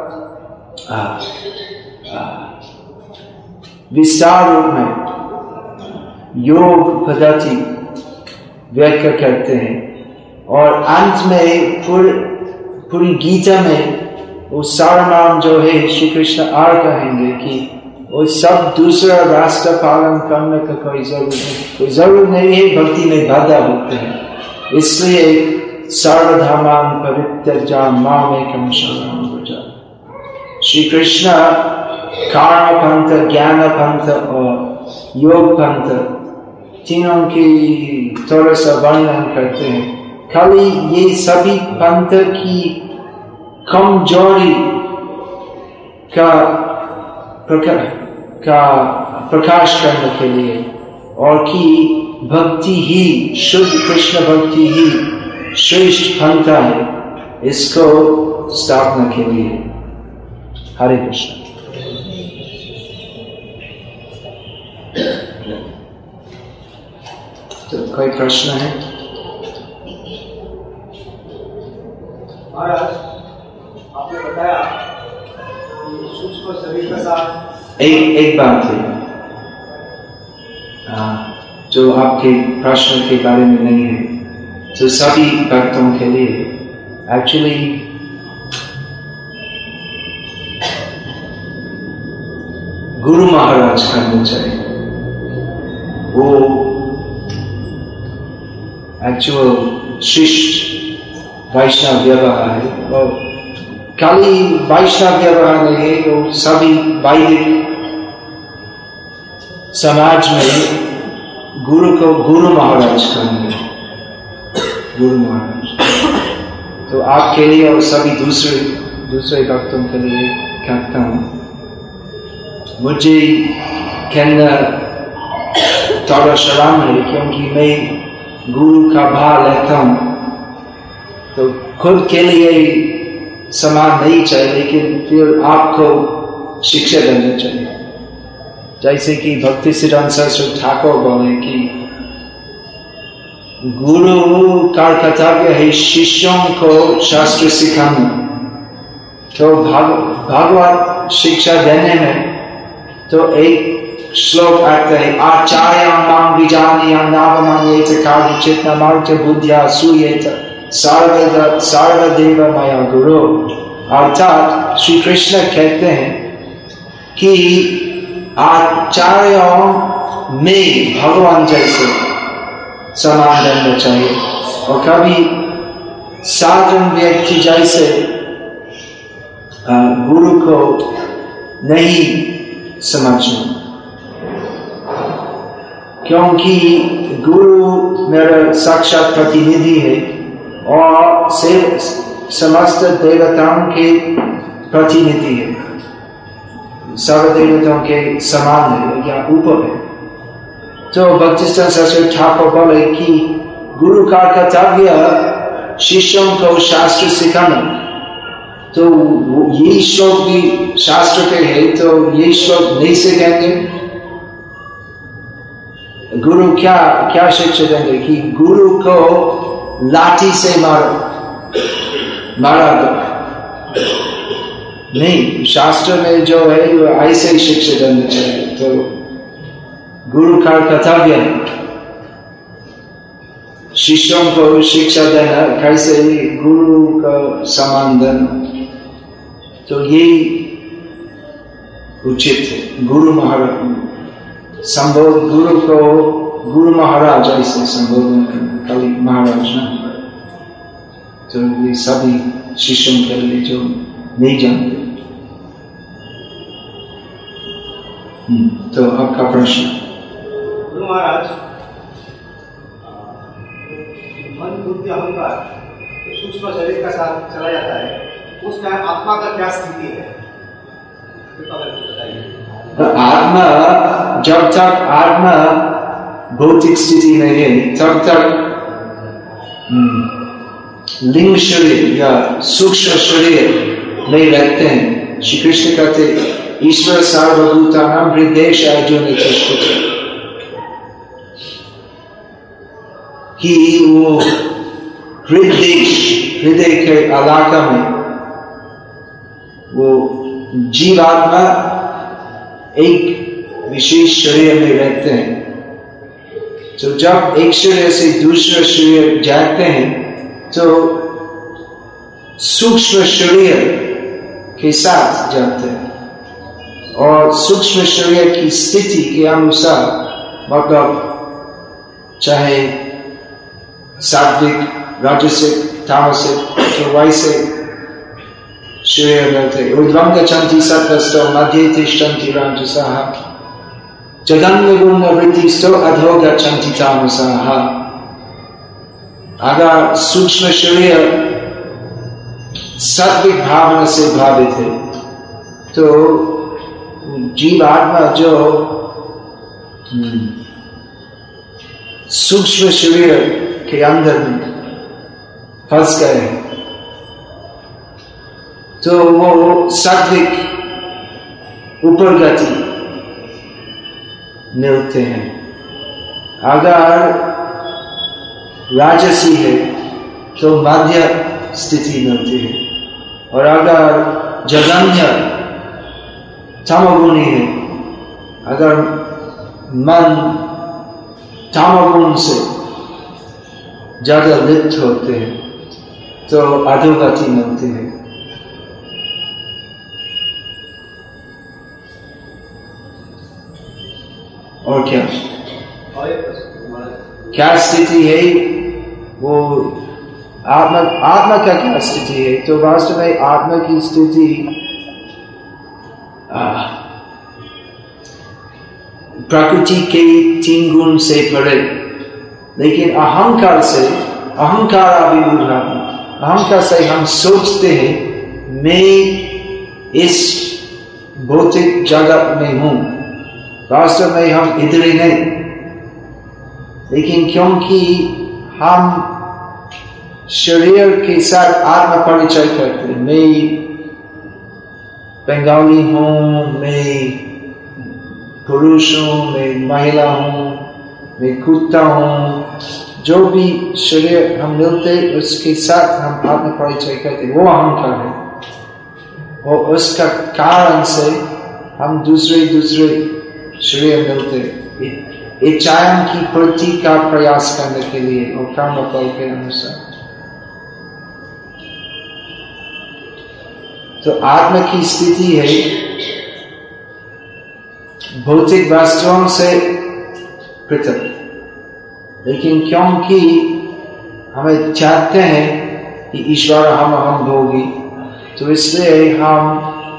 विस्तार रूप में योग पद्धति व्याख्या करते हैं और अंत में पूरी गीता में वो सारनाम जो है श्री कृष्ण और कहेंगे कि वो सब दूसरा रास्ता पालन करने का कोई जरूरत नहीं है, भक्ति में बाधा होते हैं। इसलिए सर्वधर्मान् परित्यज्य मामेकं शरणं व्रज। श्री कृष्ण कर्म पंथ, ज्ञान पंथ और योग पंथ तीनों की थोड़ा सा वर्णन करते हैं। खाली ये सभी पंथ की कमजोरी का प्रकाश करने के लिए और कि भक्ति ही, शुद्ध कृष्ण भक्ति ही श्रेष्ठ पंथ है, इसको स्थापना के लिए। हरे कृष्ण। तो कोई प्रश्न है? महाराज, आपने बताया सूक्ष्म शरीर के साथ एक बात है जो आपके प्रश्न के बारे में नहीं है, तो सभी भक्तों के लिए एक्चुअली गुरु महाराज करना चाहिए। वो एक्चुअल शिष्ट वैष्णव व्यवहार है और खाली वैष्णव व्यवहार नहीं है, वो सभी वैदिक समाज में गुरु को गुरु महाराज कहेंगे। गुरु महाराज तो आपके लिए और सभी दूसरे भक्तों के लिए कहता हूँ, मुझे कहना थोड़ा शर्म है क्योंकि मैं गुरु का भाव लेता हूँ, तो खुद के लिए समान नहीं चाहिए, लेकिन फिर आपको शिक्षा देनी चाहिए। जैसे कि भक्ति सिद्धांत सरस्वती ठाकुर बोले कि गुरु का कर्तव्य है शिष्यों को शास्त्र सिखाना। तो भागवत शिक्षा देने में तो एक श्लोक आता है, आचार्य मां विजानीय नावमान्येत काचित् नमार्थ बुद्ध्या सूयेत सर्वदेव मया गुरु। अर्थात श्री कृष्ण कहते हैं कि आचार्यों में भगवान जैसे समान रहना चाहिए और कभी साधारण व्यक्ति जैसे गुरु को नहीं समझना, क्योंकि गुरु मेरा साक्षात प्रतिनिधि है और से समस्त देवताओं के प्रतिनिधि है, सर्व देवताओं के समान है या ऊपर है। तो भक्तिस्थान शास्त्री ठाकुर बोले कि गुरु का कर्तव्य शिष्यों को शास्त्र सिखाना। तो ये श्लोक भी शास्त्र के है, तो ये श्लोक नहीं सिखाएंगे। गुरु क्या शिक्षा देंगे कि गुरु को लाठी से मारा दो, नहीं, शास्त्र में जो है वो ऐसे ही शिक्षा देनी चाहिए। तो गुरु का कर्तव्य है शिष्यों को शिक्षा देना, कैसे गुरु का सम्मान देना। तो ये उचित है। गुरु महाराज गुरु को गुरु महाराज ऐसे संबोधन करना, खाली महाराज ना। तो ये सभी शिष्यों के लिए जो नहीं जानते। तो आपका प्रश्न। गुरु महाराज, मन बुद्धि अहंकार सूक्ष्म शरीर का साथ चला जाता है, उस टाइम आत्मा का क्या स्थिति है, बताइए। आत्मा, जब तक आत्मा भौतिक स्थिति नहीं है तब तक लिंग शरीर या सूक्ष्म शरीर नहीं रहते हैं। श्री कृष्ण कहते ईश्वर सार्वभूतानां हृदयेश अर्जुन तिष्ठति, कि वो हृदय के इलाका में वो जीवात्मा एक विशेष शरीर में रहते हैं। तो जब एक शरीर से दूसरे शरीर जाते हैं तो सूक्ष्म शरीर के साथ जाते हैं, और सूक्ष्म शरीर की स्थिति के अनुसार, मतलब चाहे सात्विक, राजसिक, तामसिक, तो वैसे शरीर मिलते। ऊर्ध्वं गच्छन्ति सत्त्वस्तो मध्ये तिष्ठन्ति राजसाः, जगन्निर्गुणवृत्तिस्तो अधो गच्छन्ति तामसाः। अगर सूक्ष्म शरीर सात्विक भावना से भावित है तो जीवात्मा जो सूक्ष्म शरीर के अंदर फंस गए हैं, तो वो सात्विक ऊपर गति मिलते हैं। अगर राजसी है तो मध्य स्थिति मिलती है, और अगर जगन्य तमोगुणी है, अगर मन तमोगुण से ज्यादा लिप्त होते हैं तो अधोगति मिलती है। और क्या स्थिति है वो आत्मा का क्या स्थिति है? तो वास्तव में आत्मा की स्थिति प्रकृति के 3 गुण से परे, लेकिन अहंकार अभिभूत, अहंकार से हम सोचते हैं मैं इस भौतिक जगत में हूं, वास्तव में हम इधर ही नहीं। लेकिन क्योंकि हम शरीर के साथ आत्म परिचय करते हैं, मैं बंगाली हूं, मैं पुरुष हूं, मैं महिला हूं, मैं कुत्ता हूं, जो भी शरीर हम मिलते उसके साथ हम आत्म परिचय करते, वो अहंकार है। और उसका कारण से हम दूसरे शरीर मिलते इच्छाओं की पूर्ति का प्रयास करने के लिए और कर्म फल के अनुसार। तो आत्मा की स्थिति है भौतिक वस्तुओं से पृथक, लेकिन क्योंकि हमें चाहते हैं कि ईश्वर हम भोगी, तो इसलिए हम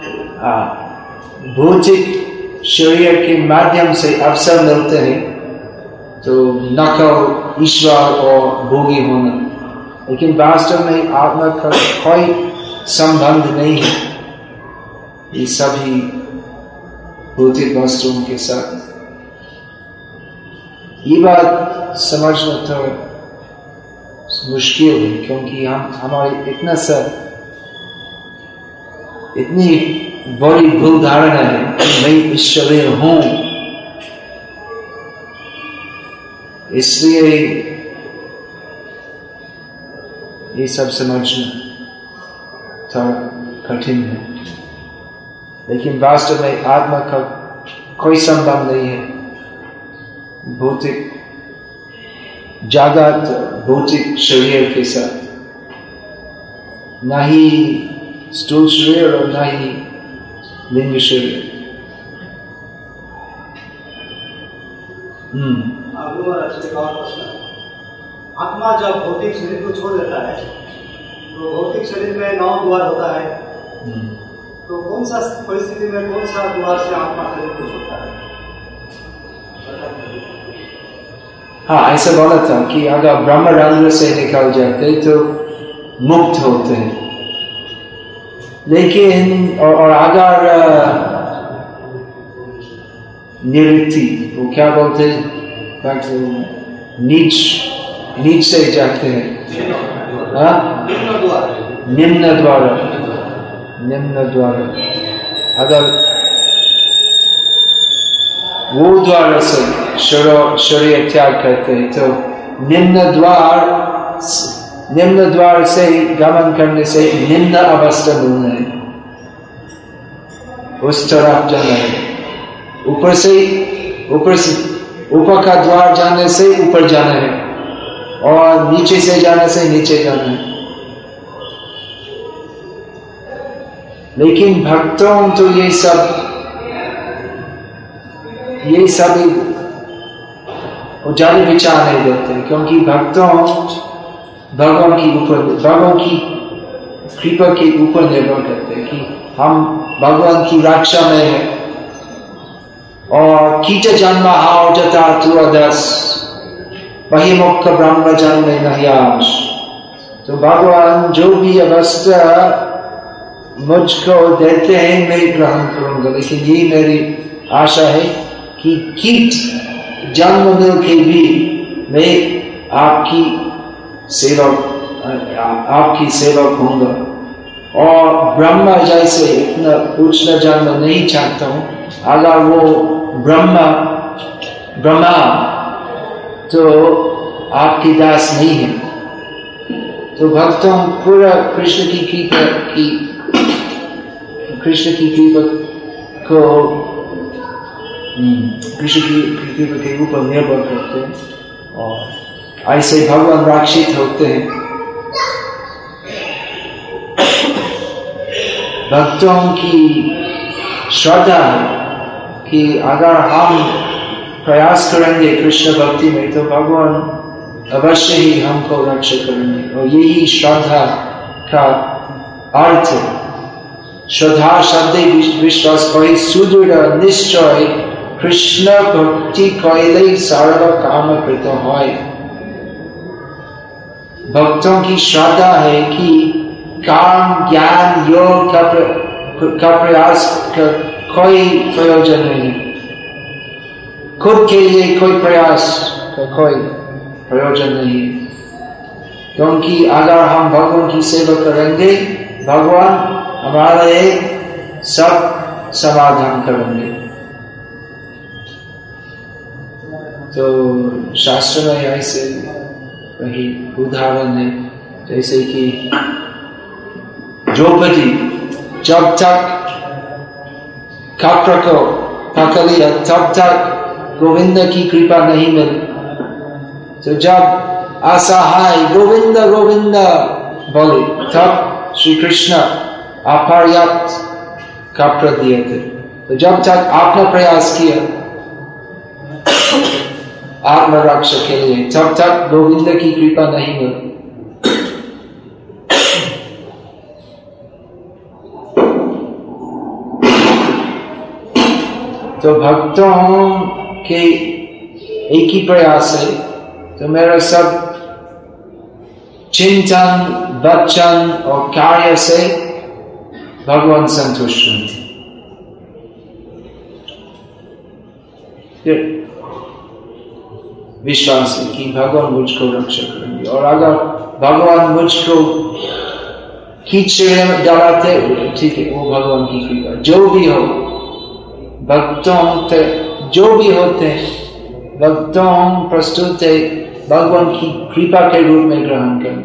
भौतिक शरीर के माध्यम से अवसर मिलते हैं तो नकल ईश्वर और भोगी होना, लेकिन वास्तव में आत्मा का कोई संबंध नहीं है ये सभी भौतिक वस्तुओं के साथ। ये बात समझना तो मुश्किल है, क्योंकि हम हमारी इतनी बड़ी भूल धारणा है मैं इस शरीर हूं, इसलिए ये सब समझना थोड़ा कठिन है। लेकिन वास्तव में आत्मा का कोई संबंध नहीं है भौतिक जगत भौतिक शरीर के साथ, न ही स्थूल शरीर और न ही लिंग शरीर। आत्मा जब भौतिक शरीर को छोड़ देता है तो भौतिक शरीर में 9 द्वार होता है, तो कौन सा परिस्थिति में कौन सा द्वार से आत्मा शरीर को छोड़ता है? हाँ, ऐसा बोला था कि अगर ब्रह्मरंध्र से निकल जाते तो मुक्त होते हैं, लेकिन और अगर निवृत्ति वो क्या बोलते हैं नीच से जाते हैं निम्न द्वार अगर वो द्वार से शरीर त्याग करते हैं तो निम्न द्वार से गमन करने से निम्न अवस्था मिलना है, उस तरफ जाना है। ऊपर का द्वार जाने से ऊपर जाना है और नीचे से जाने से नीचे जाना है। लेकिन भक्तों तो ये सब ज्यादा विचार नहीं देते, क्योंकि भक्तों भगवान की कृपा के ऊपर निर्भर करते हैं कि हम भगवान की रक्षा में है। और कीट जन्म आओ जता तु अदस वही मुख ब्रह्म जन्म नहीं आश। तो भगवान जो भी अवस्था मुझको देते हैं मैं ग्रहण करूंगा, लेकिन ये मेरी आशा है कि कीट जन्म मिल के भी मैं आपकी सेवक होऊंगा। और ब्रह्मा जैसे इतना उच्च जन्म नहीं चाहता हूं। अगर वो ब्रह्मा तो आपकी दास नहीं है। तो भक्तों पूरा कृष्ण की कृपा को कृष्ण की कृपा के ऊपर निर्भर करते हैं और ऐसे भगवान रक्षित होते हैं। भक्तों की श्रद्धा है कि अगर हम प्रयास करेंगे कृष्ण भक्ति में तो भगवान अवश्य ही हमको रक्षा करेंगे। और यही श्रद्धा का अर्थ है। श्रद्धा शब्द विश्वास कही सुदृढ़ निश्चय कृष्ण भक्ति कैले सर्व काम कृत है। भक्तों की श्रद्धा है कि काम ज्ञान योग का प्रयास का कोई प्रयोजन नहीं है। खुद के लिए कोई प्रयास का कोई प्रयोजन नहीं है, क्योंकि अगर हम भगवान की सेवा करेंगे भगवान हमारे सब समाधान करेंगे। तो शास्त्र में ऐसे कई उदाहरण है, जैसे कि द्रौपदी जब तक कप्र को पकड़ लिया तब तक गोविंद की कृपा नहीं मिली। तो जब असहाय गोविंद गोविंद बोले तब श्री कृष्ण अपर्याप्त कप्र दिए थे। तो जब तक आपने प्रयास किया आत्मरक्षा के लिए तब तक गोविंद की कृपा नहीं मिली। तो भक्तों के एक ही प्रयास है, तो मेरा सब चिंतन, वचन और कार्य से भगवान संतुष्ट हैं। विश्वास है कि भगवान मुझको रक्षा करेंगे, और अगर भगवान मुझको कीचड़ में डालते, ठीक है, वो भगवान की कृपा। जो भी हो, भक्तों से जो भी होते भक्तों प्रस्तुत है भगवान की कृपा के रूप में ग्रहण करना।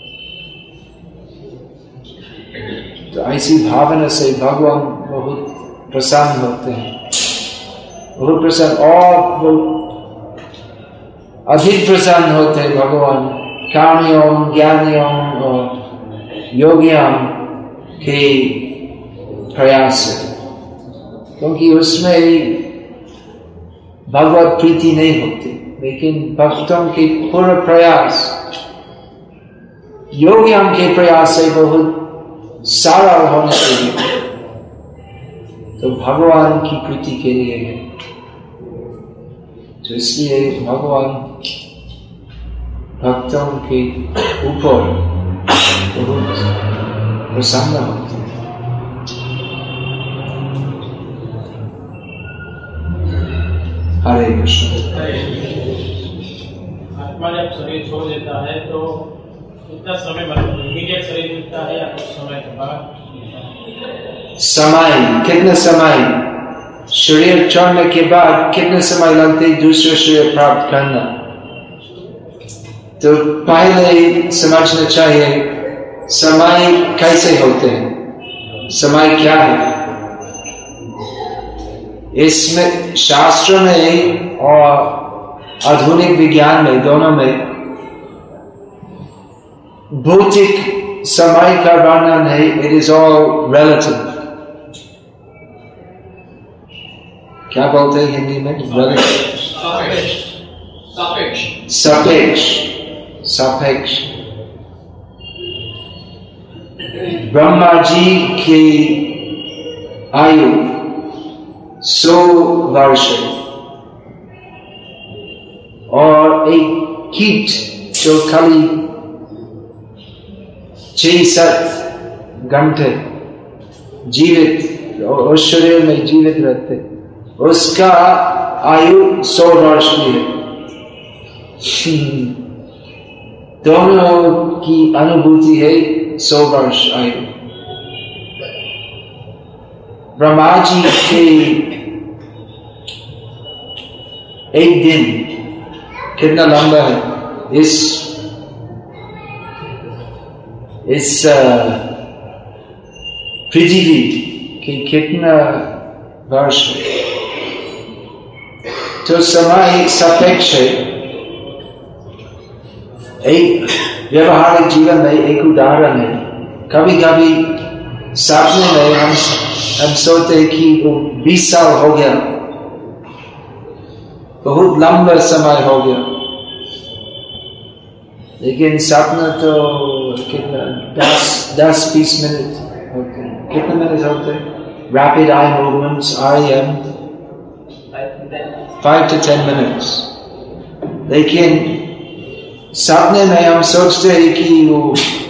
तो ऐसी भावना से भगवान बहुत प्रसन्न होते हैं, बहुत प्रसन्न, और बहुत अधिक प्रसन्न होते हैं भगवान कामियों, ज्ञानियों और योगियों के प्रयास से, क्योंकि उसमें भगवत प्रीति नहीं होती। लेकिन भक्तों के पूरा प्रयास, योगियों के प्रयास से बहुत सारा होना चाहिए, तो भगवान की प्रीति के लिए है। तो इसलिए भगवान भक्तों के ऊपर बहुत प्रसन्न होते हैं। हरे कृष्ण। आत्मा जब शरीर छोड़ देता है तो कितना समय मतलब इमीडिएट शरीर मिलता है या कुछ समय के बाद? समय, कितना समय शरीर छोड़ने के बाद कितने समय लगते दूसरा शरीर प्राप्त करना? तो पहले समझना चाहिए समय कैसे होते हैं, समय क्या है। इसमें शास्त्र में और आधुनिक विज्ञान में, दोनों में भौतिक समय का वर्णन है। It is all relative. क्या बोलते हैं हिंदी में? सापेक्ष। सापेक्ष। ब्रह्मा जी की आयु 100 वर्ष है, और एक कीट जो खाली 6-7 घंटे जीवित उस शरीर में जीवित रहते, उसका आयु 100 वर्ष की है। दोनों की अनुभूति है 100 वर्ष आयु। ब्रह्मा जी के एक दिन कितना लंबा है? इस पृथ्वी के कितना वर्ष है? तो समय सापेक्ष है। एक व्यवहारिक जीवन में एक उदाहरण है, कभी कभी सपने में हम सोचते हैं कि वो 20 साल हो गया, बहुत लंबा समय हो गया, लेकिन सपना तो कितना 10-20 मिनट होते हैं। कितने मिनट होते हैं? Rapid eye movements REM 5 to 10 minutes। लेकिन सपने में हम सोचते हैं कि वो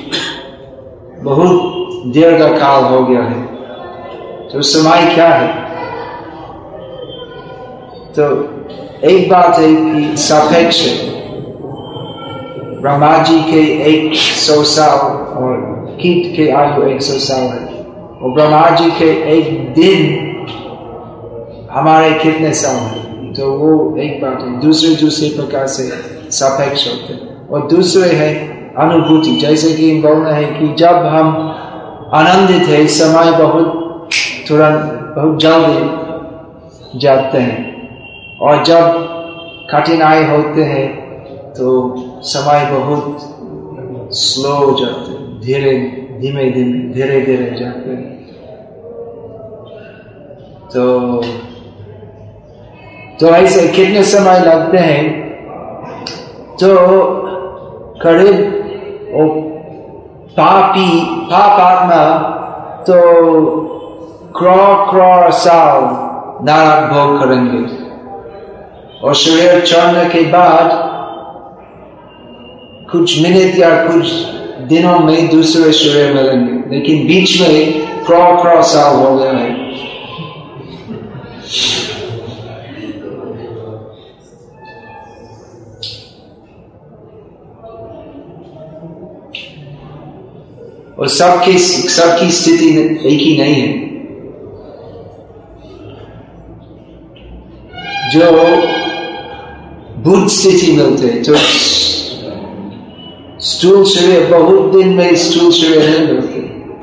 बहुत दीर्घ काल हो गया है। तो समय क्या है? तो एक बात है कि सापेक्ष है। ब्रह्मा जी के 100 साल और कीट के आयु 100 साल है, और ब्रह्मा जी के एक दिन हमारे कितने साल है? तो वो एक बात है। दूसरे प्रकार से सापेक्ष होते हैं। और दूसरे है अनुभूति, जैसे कि बोलना है कि जब हम आनंदित है समय बहुत तुरंत, बहुत जल्दी जाते हैं, और जब कठिनाई होते हैं तो समय बहुत स्लो जाते हैं, धीमे धीरे जाते हैं। तो ऐसे कितने समय लगते हैं? तो करीब पाप आत्मा तो क्रॉ साल नरक भोग करेंगे और शरीर छोड़ने के बाद कुछ मिनट या कुछ दिनों में दूसरे शरीर मिलेंगे, लेकिन बीच में 100 साल हो गया है। और सबकी स्थिति एक ही नहीं है। जो बुद्ध स्थिति मिलते तो स्थूल शरीर बहुत दिन में स्थूल शरीर नहीं मिलते।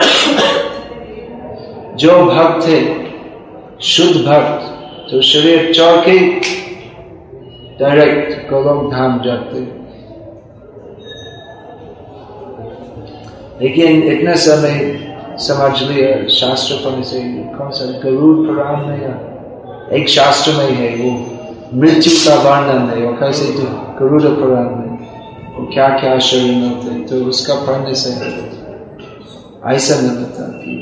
जो भक्त है शुद्ध भक्त तो शरीर छोड़ के डायरेक्ट गोलोक धाम जाते। लेकिन इतने समय समझ लिया शास्त्र पढ़ने से, कौन सा गरुड़ पुराण में या एक शास्त्र में है वो मृत्यु का वर्णन है, और कैसे तो गरुड़ पुराण में और क्या क्या शरीर मिलते, तो उसका पढ़ने से ऐसा मिलता कि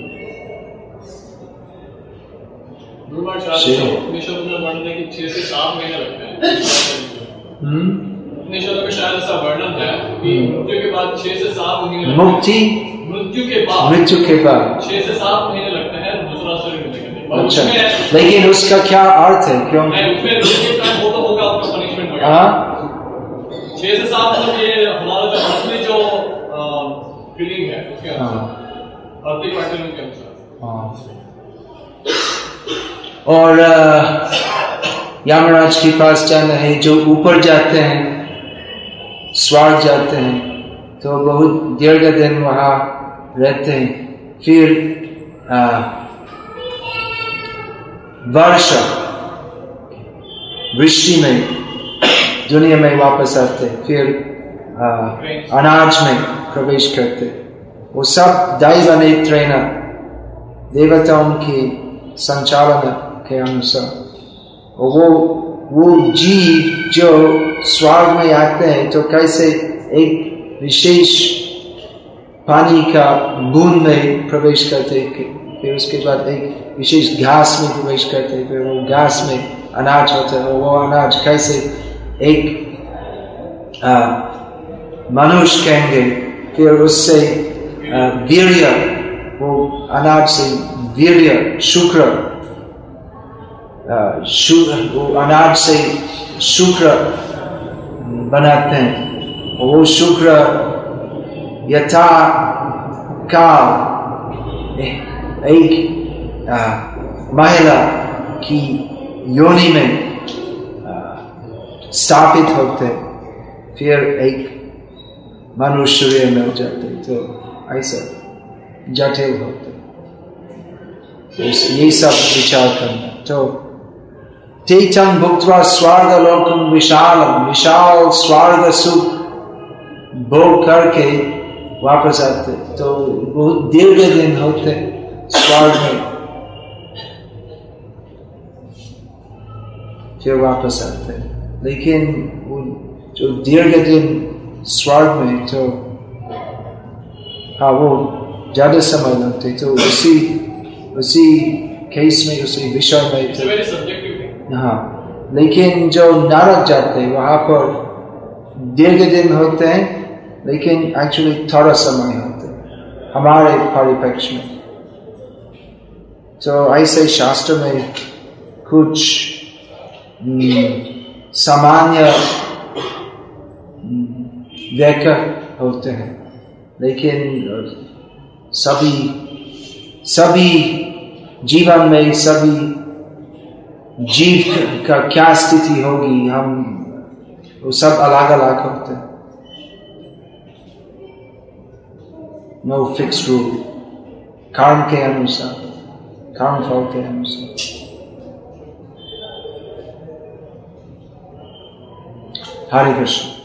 ऐसा वर्णन है कि मृत्यु के बाद 6 से 7 महीने मृत्यु के बाद 6 से 7 महीने लगते हैं दूसरा शरीर मिलने। अच्छा, लेकिन उसका क्या अर्थ है? क्यों वो तो होगा आपका पनिशमेंट होगा। 6 से 7 मतलब ये हमारा जो असली जो फीलिंग है उसके अनुसार आर्थिक पैटर्न के अनुसार। और यमराज के पास जाना है, जो ऊपर जाते हैं स्वर्ग जाते हैं तो बहुत दीर्घ दिन वहां रहते हैं, फिर वर्षा वृष्टि में दुनिया में वापस आते, फिर अनाज में प्रवेश करते। वो सब दैवनेत्रेण देवताओं के संचालन के अनुसार। और वो जीव जो स्वर्ग में आते हैं तो कैसे एक विशेष पानी का बूंद में प्रवेश करते, फिर उसके बाद एक विशेष घास में प्रवेश करते, फिर वो घास में अनाज होता है, और वो अनाज कैसे एक मनुष्य कहेंगे, फिर उससे वीर्य, वो अनाज से वीर्य शुक्र, वो अनाज से शुक्र बनाते हैं। वो शुक्र यथा काल एक महिला की योनि में स्थापित होते, फिर एक मनुष्य मिल जाते, तो ऐसा जटिल होते। ये सब विचार करना। तो तेतं भुक्त्वा स्वर्गलोकं विशालम, विशाल स्वर्ग सुख भोग करके वापस आते। तो बहुत दीर्घ दिन होते स्वर्ग में, फिर वापस आते। लेकिन वो जो दीर्घ दिन स्वर्ग में, तो हाँ वो ज्यादा समय लगते, तो उसी केस में, उसी विषय में हाँ। लेकिन जो नरक जाते वहां पर दीर्घ दिन होते हैं, लेकिन एक्चुअली थोड़ा समय होते हमारे परिप्रेक्ष्य में। तो ऐसे शास्त्र में कुछ सामान्य व्याख्या होते हैं, लेकिन सभी जीवन में सभी जीव का क्या स्थिति होगी, हम वो सब अलग अलग होते हैं। नो फिक्स रूल, कर्म के अनुसार, कर्म फल के अनुसार। हरे कृष्ण।